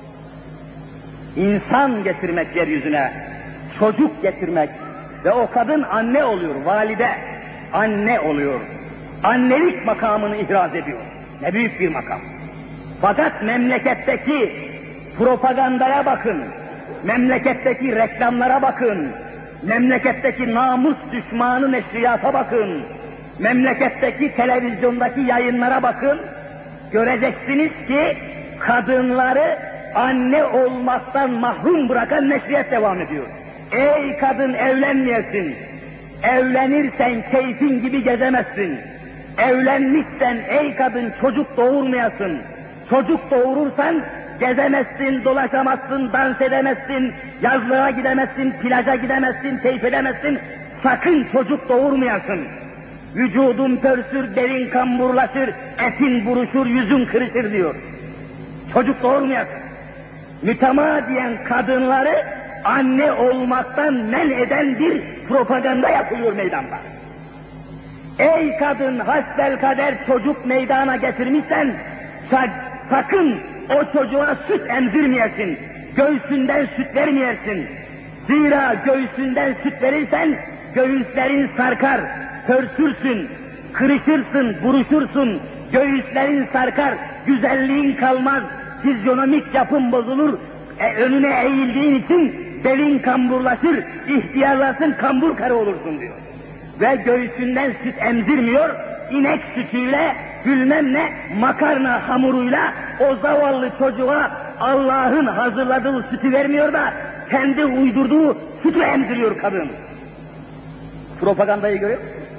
İnsan getirmek yeryüzüne, çocuk getirmek ve o kadın anne oluyor, valide, anne oluyor. Annelik makamını ihraz ediyor. Ne büyük bir makam. Fakat memleketteki propagandaya bakın, memleketteki reklamlara bakın, memleketteki namus düşmanı neşriyata bakın, memleketteki televizyondaki yayınlara bakın, göreceksiniz ki kadınları anne olmaktan mahrum bırakan neşriyat devam ediyor. Ey kadın, evlenmeyesin, evlenirsen keyfin gibi gezemezsin. Evlenmişsen ey kadın çocuk doğurmayasın. Çocuk doğurursan gezemezsin, dolaşamazsın, dans edemezsin, yazlığa gidemezsin, plaja gidemezsin, keyif edemezsin. Sakın çocuk doğurmayasın. Vücudun pörsür, derin kamburlaşır, etin buruşur, yüzün kırışır diyor. Çocuk doğurmayasın. Mütemadiyen kadınları anne olmaktan men eden bir propaganda yapılıyor meydanda. Ey kadın, hasbelkader çocuk meydana getirmişsen, sakın o çocuğa süt emzirmeyesin, göğsünden süt vermeyesin. Zira göğsünden süt verirsen, göğüslerin sarkar, pörsürsün, kırışırsın, buruşursun, göğüslerin sarkar, güzelliğin kalmaz, fizyonomik yapın bozulur, e, önüne eğildiğin için belin kamburlaşır, ihtiyarlarsın, kambur karı olursun diyor. Ve göğsünden süt emzirmiyor, inek sütüyle, bilmem ne, makarna hamuruyla o zavallı çocuğa Allah'ın hazırladığı sütü vermiyor da kendi uydurduğu sütü emziriyor kadın. Propagandayı görüyor musun?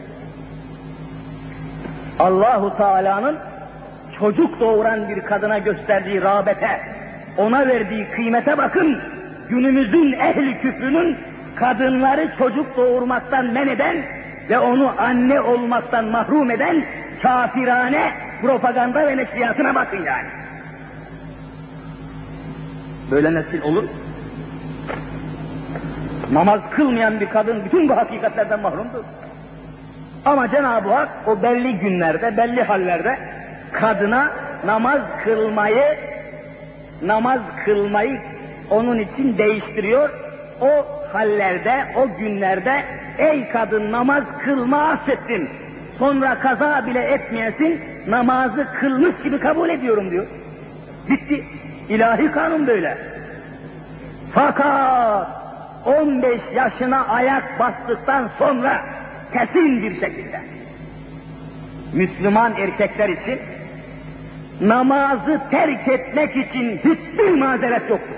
Allahu Teala'nın çocuk doğuran bir kadına gösterdiği rağbete, ona verdiği kıymete bakın, günümüzün ehli küfrünün kadınları çocuk doğurmaktan men eden ve onu anne olmaktan mahrum eden kafirane propaganda ve neşriyatına bakın yani. Böyle nesil olur. Namaz kılmayan bir kadın bütün bu hakikatlerden mahrumdur. Ama Cenab-ı Hak o belli günlerde, belli hallerde kadına namaz kılmayı, namaz kılmayı onun için değiştiriyor. O hallerde, o günlerde ey kadın namaz kılma affettim. Sonra kaza bile etmeyesin, namazı kılmış gibi kabul ediyorum diyor. Bitti. İlahi kanun böyle. Fakat on beş yaşına ayak bastıktan sonra kesin bir şekilde Müslüman erkekler için namazı terk etmek için hiçbir mazeret yoktur.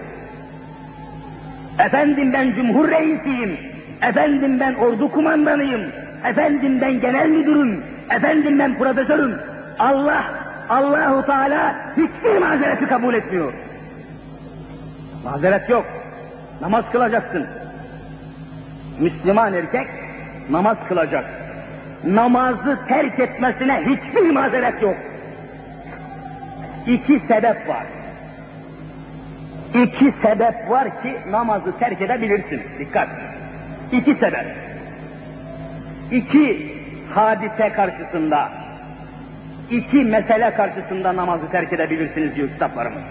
Efendim ben cumhur reisiyim, efendim ben ordu kumandanıyım, efendim ben genel müdürüm, efendim ben profesörüm. Allah, Allahu Teala hiçbir mazereti kabul etmiyor. Mazeret yok. Namaz kılacaksın. Müslüman erkek namaz kılacak. Namazı terk etmesine hiçbir mazeret yok. İki sebep var. İki sebep var ki namazı terk edebilirsin. Dikkat! İki sebep. İki hadise karşısında, iki mesele karşısında namazı terk edebilirsiniz diyor kitaplarımız.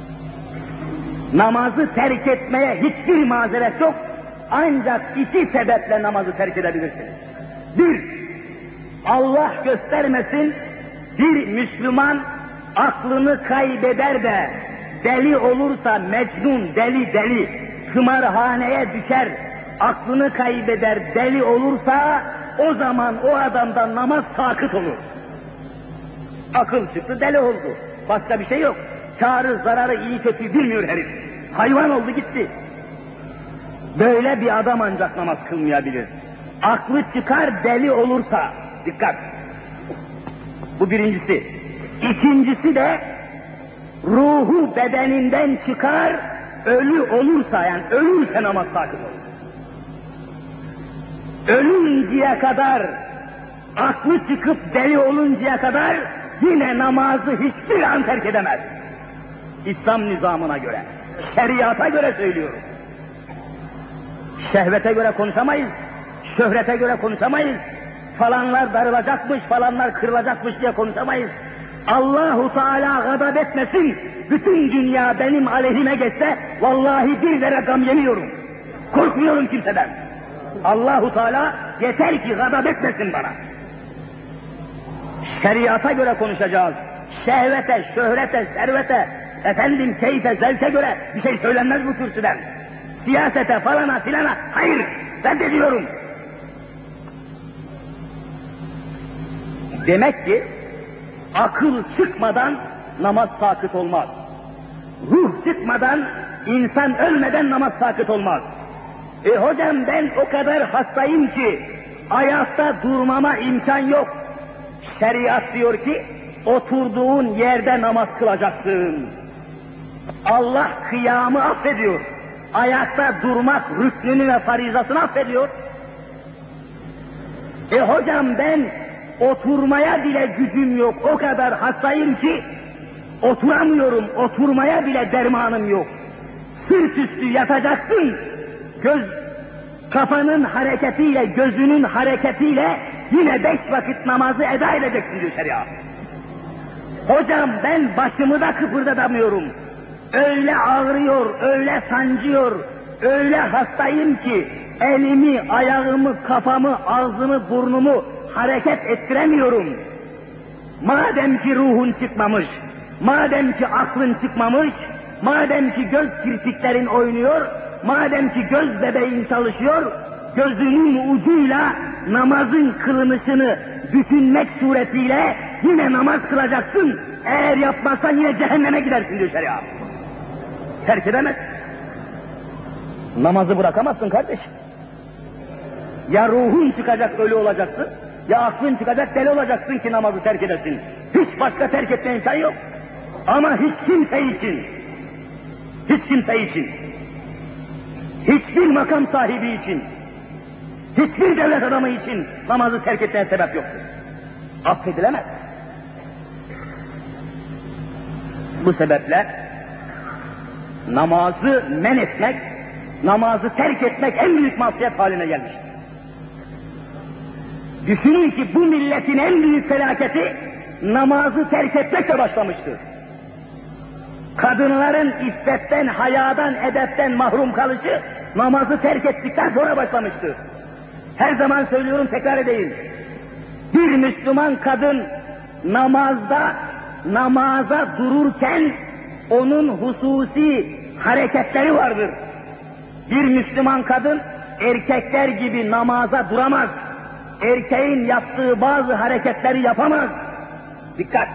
Namazı terk etmeye hiçbir mazeret yok, ancak iki sebeple namazı terk edebilirsiniz. Bir, Allah göstermesin, bir Müslüman aklını kaybeder de deli olursa, mecnun, deli deli, kumarhaneye düşer, aklını kaybeder, deli olursa, o zaman o adamdan namaz sakıt olur. Akıl çıktı, deli oldu. Başka bir şey yok. Kârı, zararı, iyi kötü bilmiyor herif. Hayvan oldu gitti. Böyle bir adam ancak namaz kılmayabilir. Aklı çıkar, deli olursa, dikkat! Bu birincisi. İkincisi de, ruhu bedeninden çıkar, ölü olursa, yani ölürse namaz sakıt olur. Ölünceye kadar, aklı çıkıp deli oluncaya kadar, yine namazı hiçbir an terk edemez. İslam nizamına göre, şeriata göre söylüyorum. Şehvete göre konuşamayız, şöhrete göre konuşamayız, falanlar darılacakmış, falanlar kırılacakmış diye konuşamayız. Allahu Teala gadab etmesin, bütün dünya benim aleyhime geçse, vallahi bir zerre gam yemiyorum. Korkmuyorum kimseden. Allahu Teala yeter ki gadab etmesin bana. Şeriata göre konuşacağız. Şehvete, şöhrete, servete, efendim keyfe, zevke göre bir şey söylenmez bu kürsüden. Siyasete, falana, filana, hayır, reddediyorum. Demek ki akıl çıkmadan namaz sakıt olmaz. Ruh çıkmadan, insan ölmeden namaz sakıt olmaz. E hocam ben o kadar hastayım ki ayakta durmama imkan yok. Şeriat diyor ki oturduğun yerde namaz kılacaksın. Allah kıyamı affediyor. Ayakta durmak rüknünü ve farizasını affediyor. E hocam ben oturmaya bile gücüm yok, o kadar hastayım ki oturamıyorum, oturmaya bile dermanım yok. Sırt üstü yatacaksın, göz, kafanın hareketiyle, gözünün hareketiyle yine beş vakit namazı eda edeceksin diyor şeriat. Hocam ben başımı da kıpırdatamıyorum. Öyle ağrıyor, öyle sancıyor, öyle hastayım ki elimi, ayağımı, kafamı, ağzımı, burnumu hareket ettiremiyorum. Madem ki ruhun çıkmamış, madem ki aklın çıkmamış, madem ki göz kirpiklerin oynuyor, madem ki göz bebeğin çalışıyor, gözünün ucuyla namazın kılınışını düşünmek suretiyle yine namaz kılacaksın. Eğer yapmazsan yine cehenneme gidersin diyor şeriat. Terk edemez. Namazı bırakamazsın kardeşim. Ya ruhun çıkacak ölü olacaksın, ya aklın çıkacak deli olacaksın ki namazı terk edesin. Hiç başka terk etme imkanı yok. Ama hiç kimse için, hiç kimse için, hiçbir makam sahibi için, hiçbir devlet adamı için namazı terk etmeye sebep yoktur. Affedilemez. Bu sebeple namazı men etmek, Namazı terk etmek en büyük masiyet haline gelmiştir. Düşünün ki bu milletin en büyük felaketi namazı terk etmekle başlamıştır. Kadınların iffetten, hayadan, edepten mahrum kalışı namazı terk ettikten sonra başlamıştır. Her zaman söylüyorum, tekrar edeyim. Bir Müslüman kadın namazda, namaza dururken onun hususi hareketleri vardır. Bir Müslüman kadın erkekler gibi namaza duramaz. Erkeğin yaptığı bazı hareketleri yapamaz. Dikkat!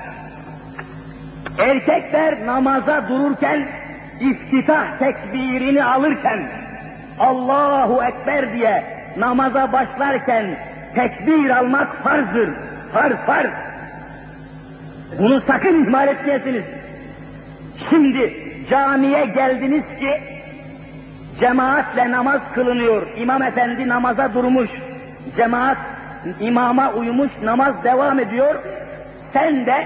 Erkekler namaza dururken, iftitah tekbirini alırken, Allahu Ekber diye namaza başlarken tekbir almak farzdır. Farz, farz. Bunu sakın ihmal etmeyesiniz. Şimdi camiye geldiniz ki cemaatle namaz kılınıyor. İmam efendi namaza durmuş. Cemaat imama uymuş, namaz devam ediyor. Sen de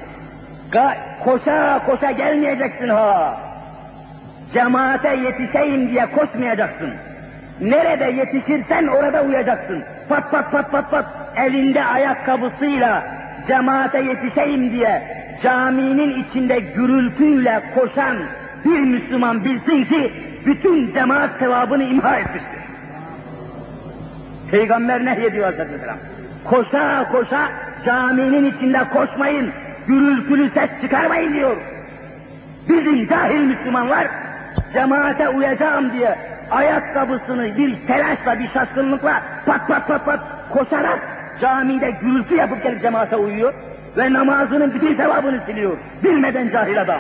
koşa koşa gelmeyeceksin ha. Cemaate yetişeyim diye koşmayacaksın. Nerede yetişirsen orada uyacaksın. Pat pat pat pat pat elinde ayakkabısıyla cemaate yetişeyim diye caminin içinde gürültüyle koşan bir Müslüman bilsin ki bütün cemaat sevabını imha etmiştir. Peygamber nehyediyor Aleyhisselam. Koşa koşa caminin içinde koşmayın, gürültülü ses çıkarmayın diyor. Bizim cahil Müslümanlar cemaate uyacağım diye ayakkabısını bir telaşla, bir şaşkınlıkla pat pat pat pat koşarak camide gürültü yapıp gelip cemaate uyuyor ve namazının bütün sevabını siliyor. Bilmeden cahil adam.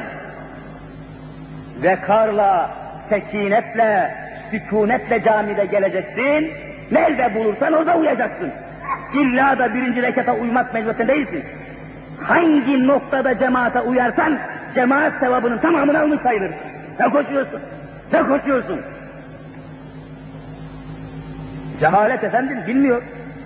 Vekarla, sekinetle, sükunetle camide geleceksin. Nerede bulursan orada uyacaksın. İlla da birinci rekata uymak mecburiyetinde değilsin. Hangi noktada cemaate uyarsan, cemaat sevabının tamamını almış sayılır. Ne koşuyorsun? Ne koşuyorsun? Cehalet efendim, bilmiyor.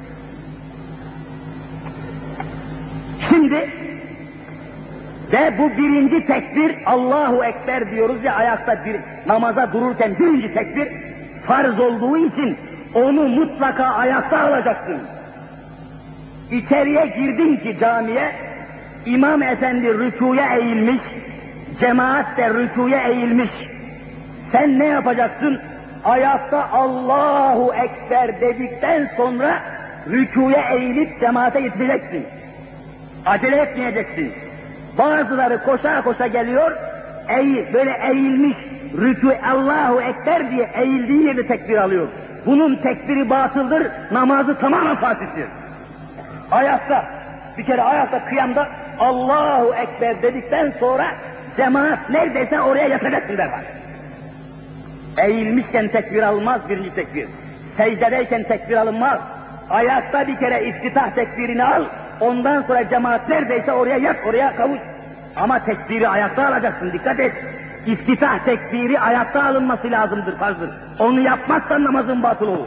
Şimdi ve bu birinci tekbir, Allahu Ekber diyoruz ya ayakta bir namaza dururken birinci tekbir farz olduğu için onu mutlaka ayakta alacaksın. İçeriye girdin ki camiye, İmam efendi rükûya eğilmiş, cemaat de rükûya eğilmiş. Sen ne yapacaksın? Ayakta Allahu Ekber dedikten sonra rükûya eğilip cemaate yetişeceksin. Acele etmeyeceksin. Bazıları koşa koşa geliyor, eğil, böyle eğilmiş, rükû Allahu Ekber diye eğildiği yerde tekbir alıyor. Bunun tekbiri batıldır, namazı tamamen fasittir. Ayakta, bir kere ayakta kıyamda Allahu Ekber dedikten sonra cemaat neredeyse oraya yatacaksın derler. Eğilmişken tekbir alınmaz birinci tekbir. Secdedeyken tekbir alınmaz. Ayakta bir kere iftitah tekbirini al, ondan sonra cemaat neredeyse oraya yat, oraya kavuş. Ama tekbiri ayakta alacaksın, dikkat et. İftitah tekbiri ayakta alınması lazımdır, farzdır. Onu yapmazsan namazın batıl olur.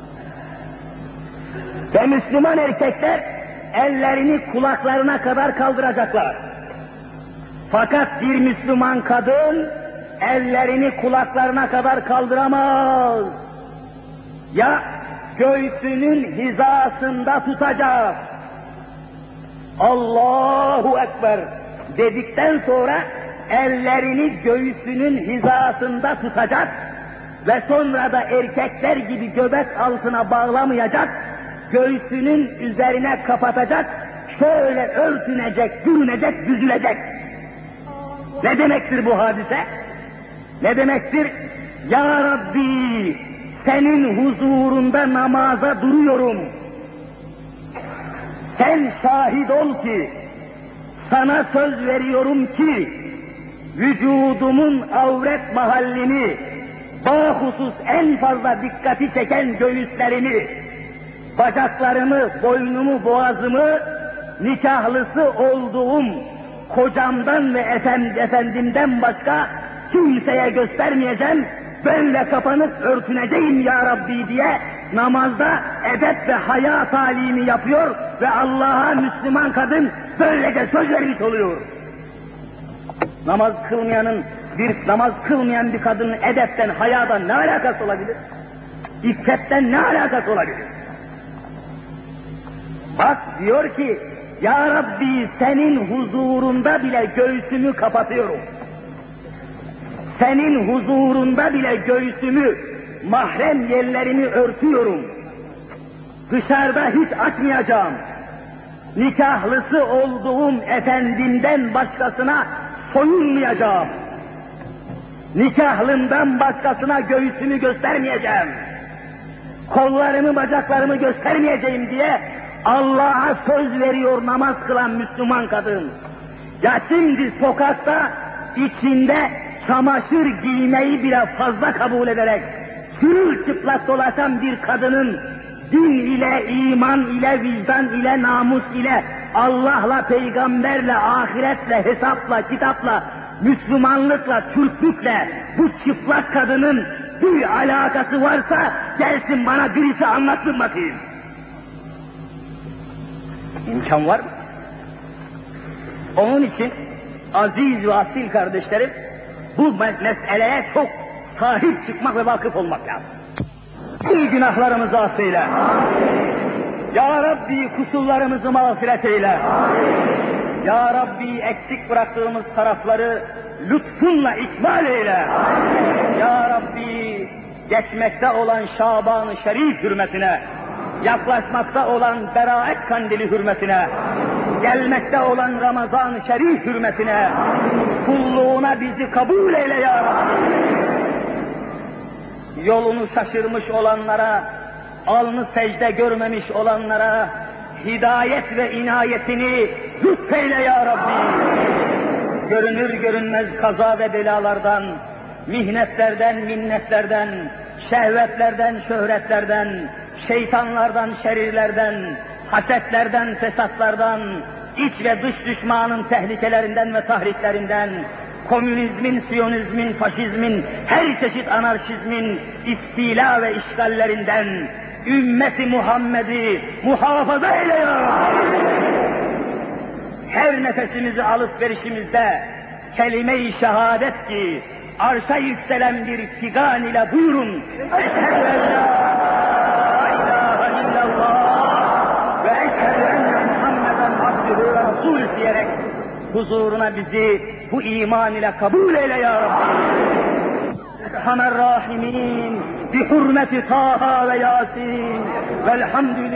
Ve Müslüman erkekler ellerini kulaklarına kadar kaldıracaklar. Fakat bir Müslüman kadın ellerini kulaklarına kadar kaldıramaz. Ya göğsünün hizasında tutacak. Allahu Ekber dedikten sonra ellerini göğsünün hizasında tutacak ve sonra da erkekler gibi göbek altına bağlamayacak, göğsünün üzerine kapatacak, şöyle örtünecek, bürünecek, büzülecek. Ne demektir bu hadise? Ne demektir? Ya Rabbi, senin huzurunda namaza duruyorum. Sen şahit ol ki, sana söz veriyorum ki, vücudumun avret mahallini, bahusus en fazla dikkati çeken göğüslerimi, bacaklarımı, boynumu, boğazımı, nikahlısı olduğum kocamdan ve efendimden başka kimseye göstermeyeceğim, böyle kapanıp örtüneceğim ya Rabbi diye namazda edep ve haya talimi yapıyor ve Allah'a Müslüman kadın böylece söz vermiş oluyor. Namaz kılmayanın Bir namaz kılmayan bir kadının edepten, hayadan ne alakası olabilir? İffetten ne alakası olabilir? Bak diyor ki, Ya Rabbi senin huzurunda bile göğsümü kapatıyorum. Senin huzurunda bile göğsümü, mahrem yerlerimi örtüyorum. Dışarıda hiç açmayacağım. Nikahlısı olduğum efendimden başkasına soyunmayacağım. Nikahlımdan başkasına göğsümü göstermeyeceğim. Kollarımı, bacaklarımı göstermeyeceğim diye Allah'a söz veriyor namaz kılan Müslüman kadın. Ya şimdi sokakta içinde çamaşır giymeyi bile fazla kabul ederek çırılçıplak dolaşan bir kadının din ile, iman ile, vicdan ile, namus ile, Allah'la, peygamberle, ahiretle, hesapla, kitapla, Müslümanlıkla, Türklükle bu çıplak kadının bir alakası varsa gelsin bana birisi anlatsın bakayım. İmkan var mı? Onun için aziz ve asil kardeşlerim, bu meseleye çok sahip çıkmak ve vakıf olmak lazım. Tüm günahlarımızı affeyle. Ya Rabbi kusurlarımızı mağfiret eyle. Ya Rabbi eksik bıraktığımız tarafları lütfunla ikmal eyle. Ya Rabbi geçmekte olan Şaban-ı Şerif hürmetine, yaklaşmakta olan Beraet Kandili hürmetine, gelmekte olan Ramazan-ı Şerif hürmetine, kulluğuna bizi kabul eyle ya Rabbi. Yolunu şaşırmış olanlara, alnı secde görmemiş olanlara, hidayet ve inayetini lütfeyle ya Rabbi. Görünür görünmez kaza ve belalardan, mihnetlerden, minnetlerden, şehvetlerden, şöhretlerden, şeytanlardan, şerirlerden, hasetlerden, fesatlardan, iç ve dış düşmanın tehlikelerinden ve tahriklerinden, komünizmin, siyonizmin, faşizmin, her çeşit anarşizmin istila ve işgallerinden, ümmeti Muhammed'i muhafaza eyle ya Rabbi. Her nefesimizi alıp verişimizde kelime-i şehadet ki arşa yükselen bir figan ile buyurun. Eşhedü en la ilahe illallah ve eşhedü enne Muhammeden abdühü ve resulü diyerek huzuruna bizi bu iman ile kabul eyle ya Rabbi. Erhamer Rahimin bi hurmeti Taha ve Yasin velhamdülillah.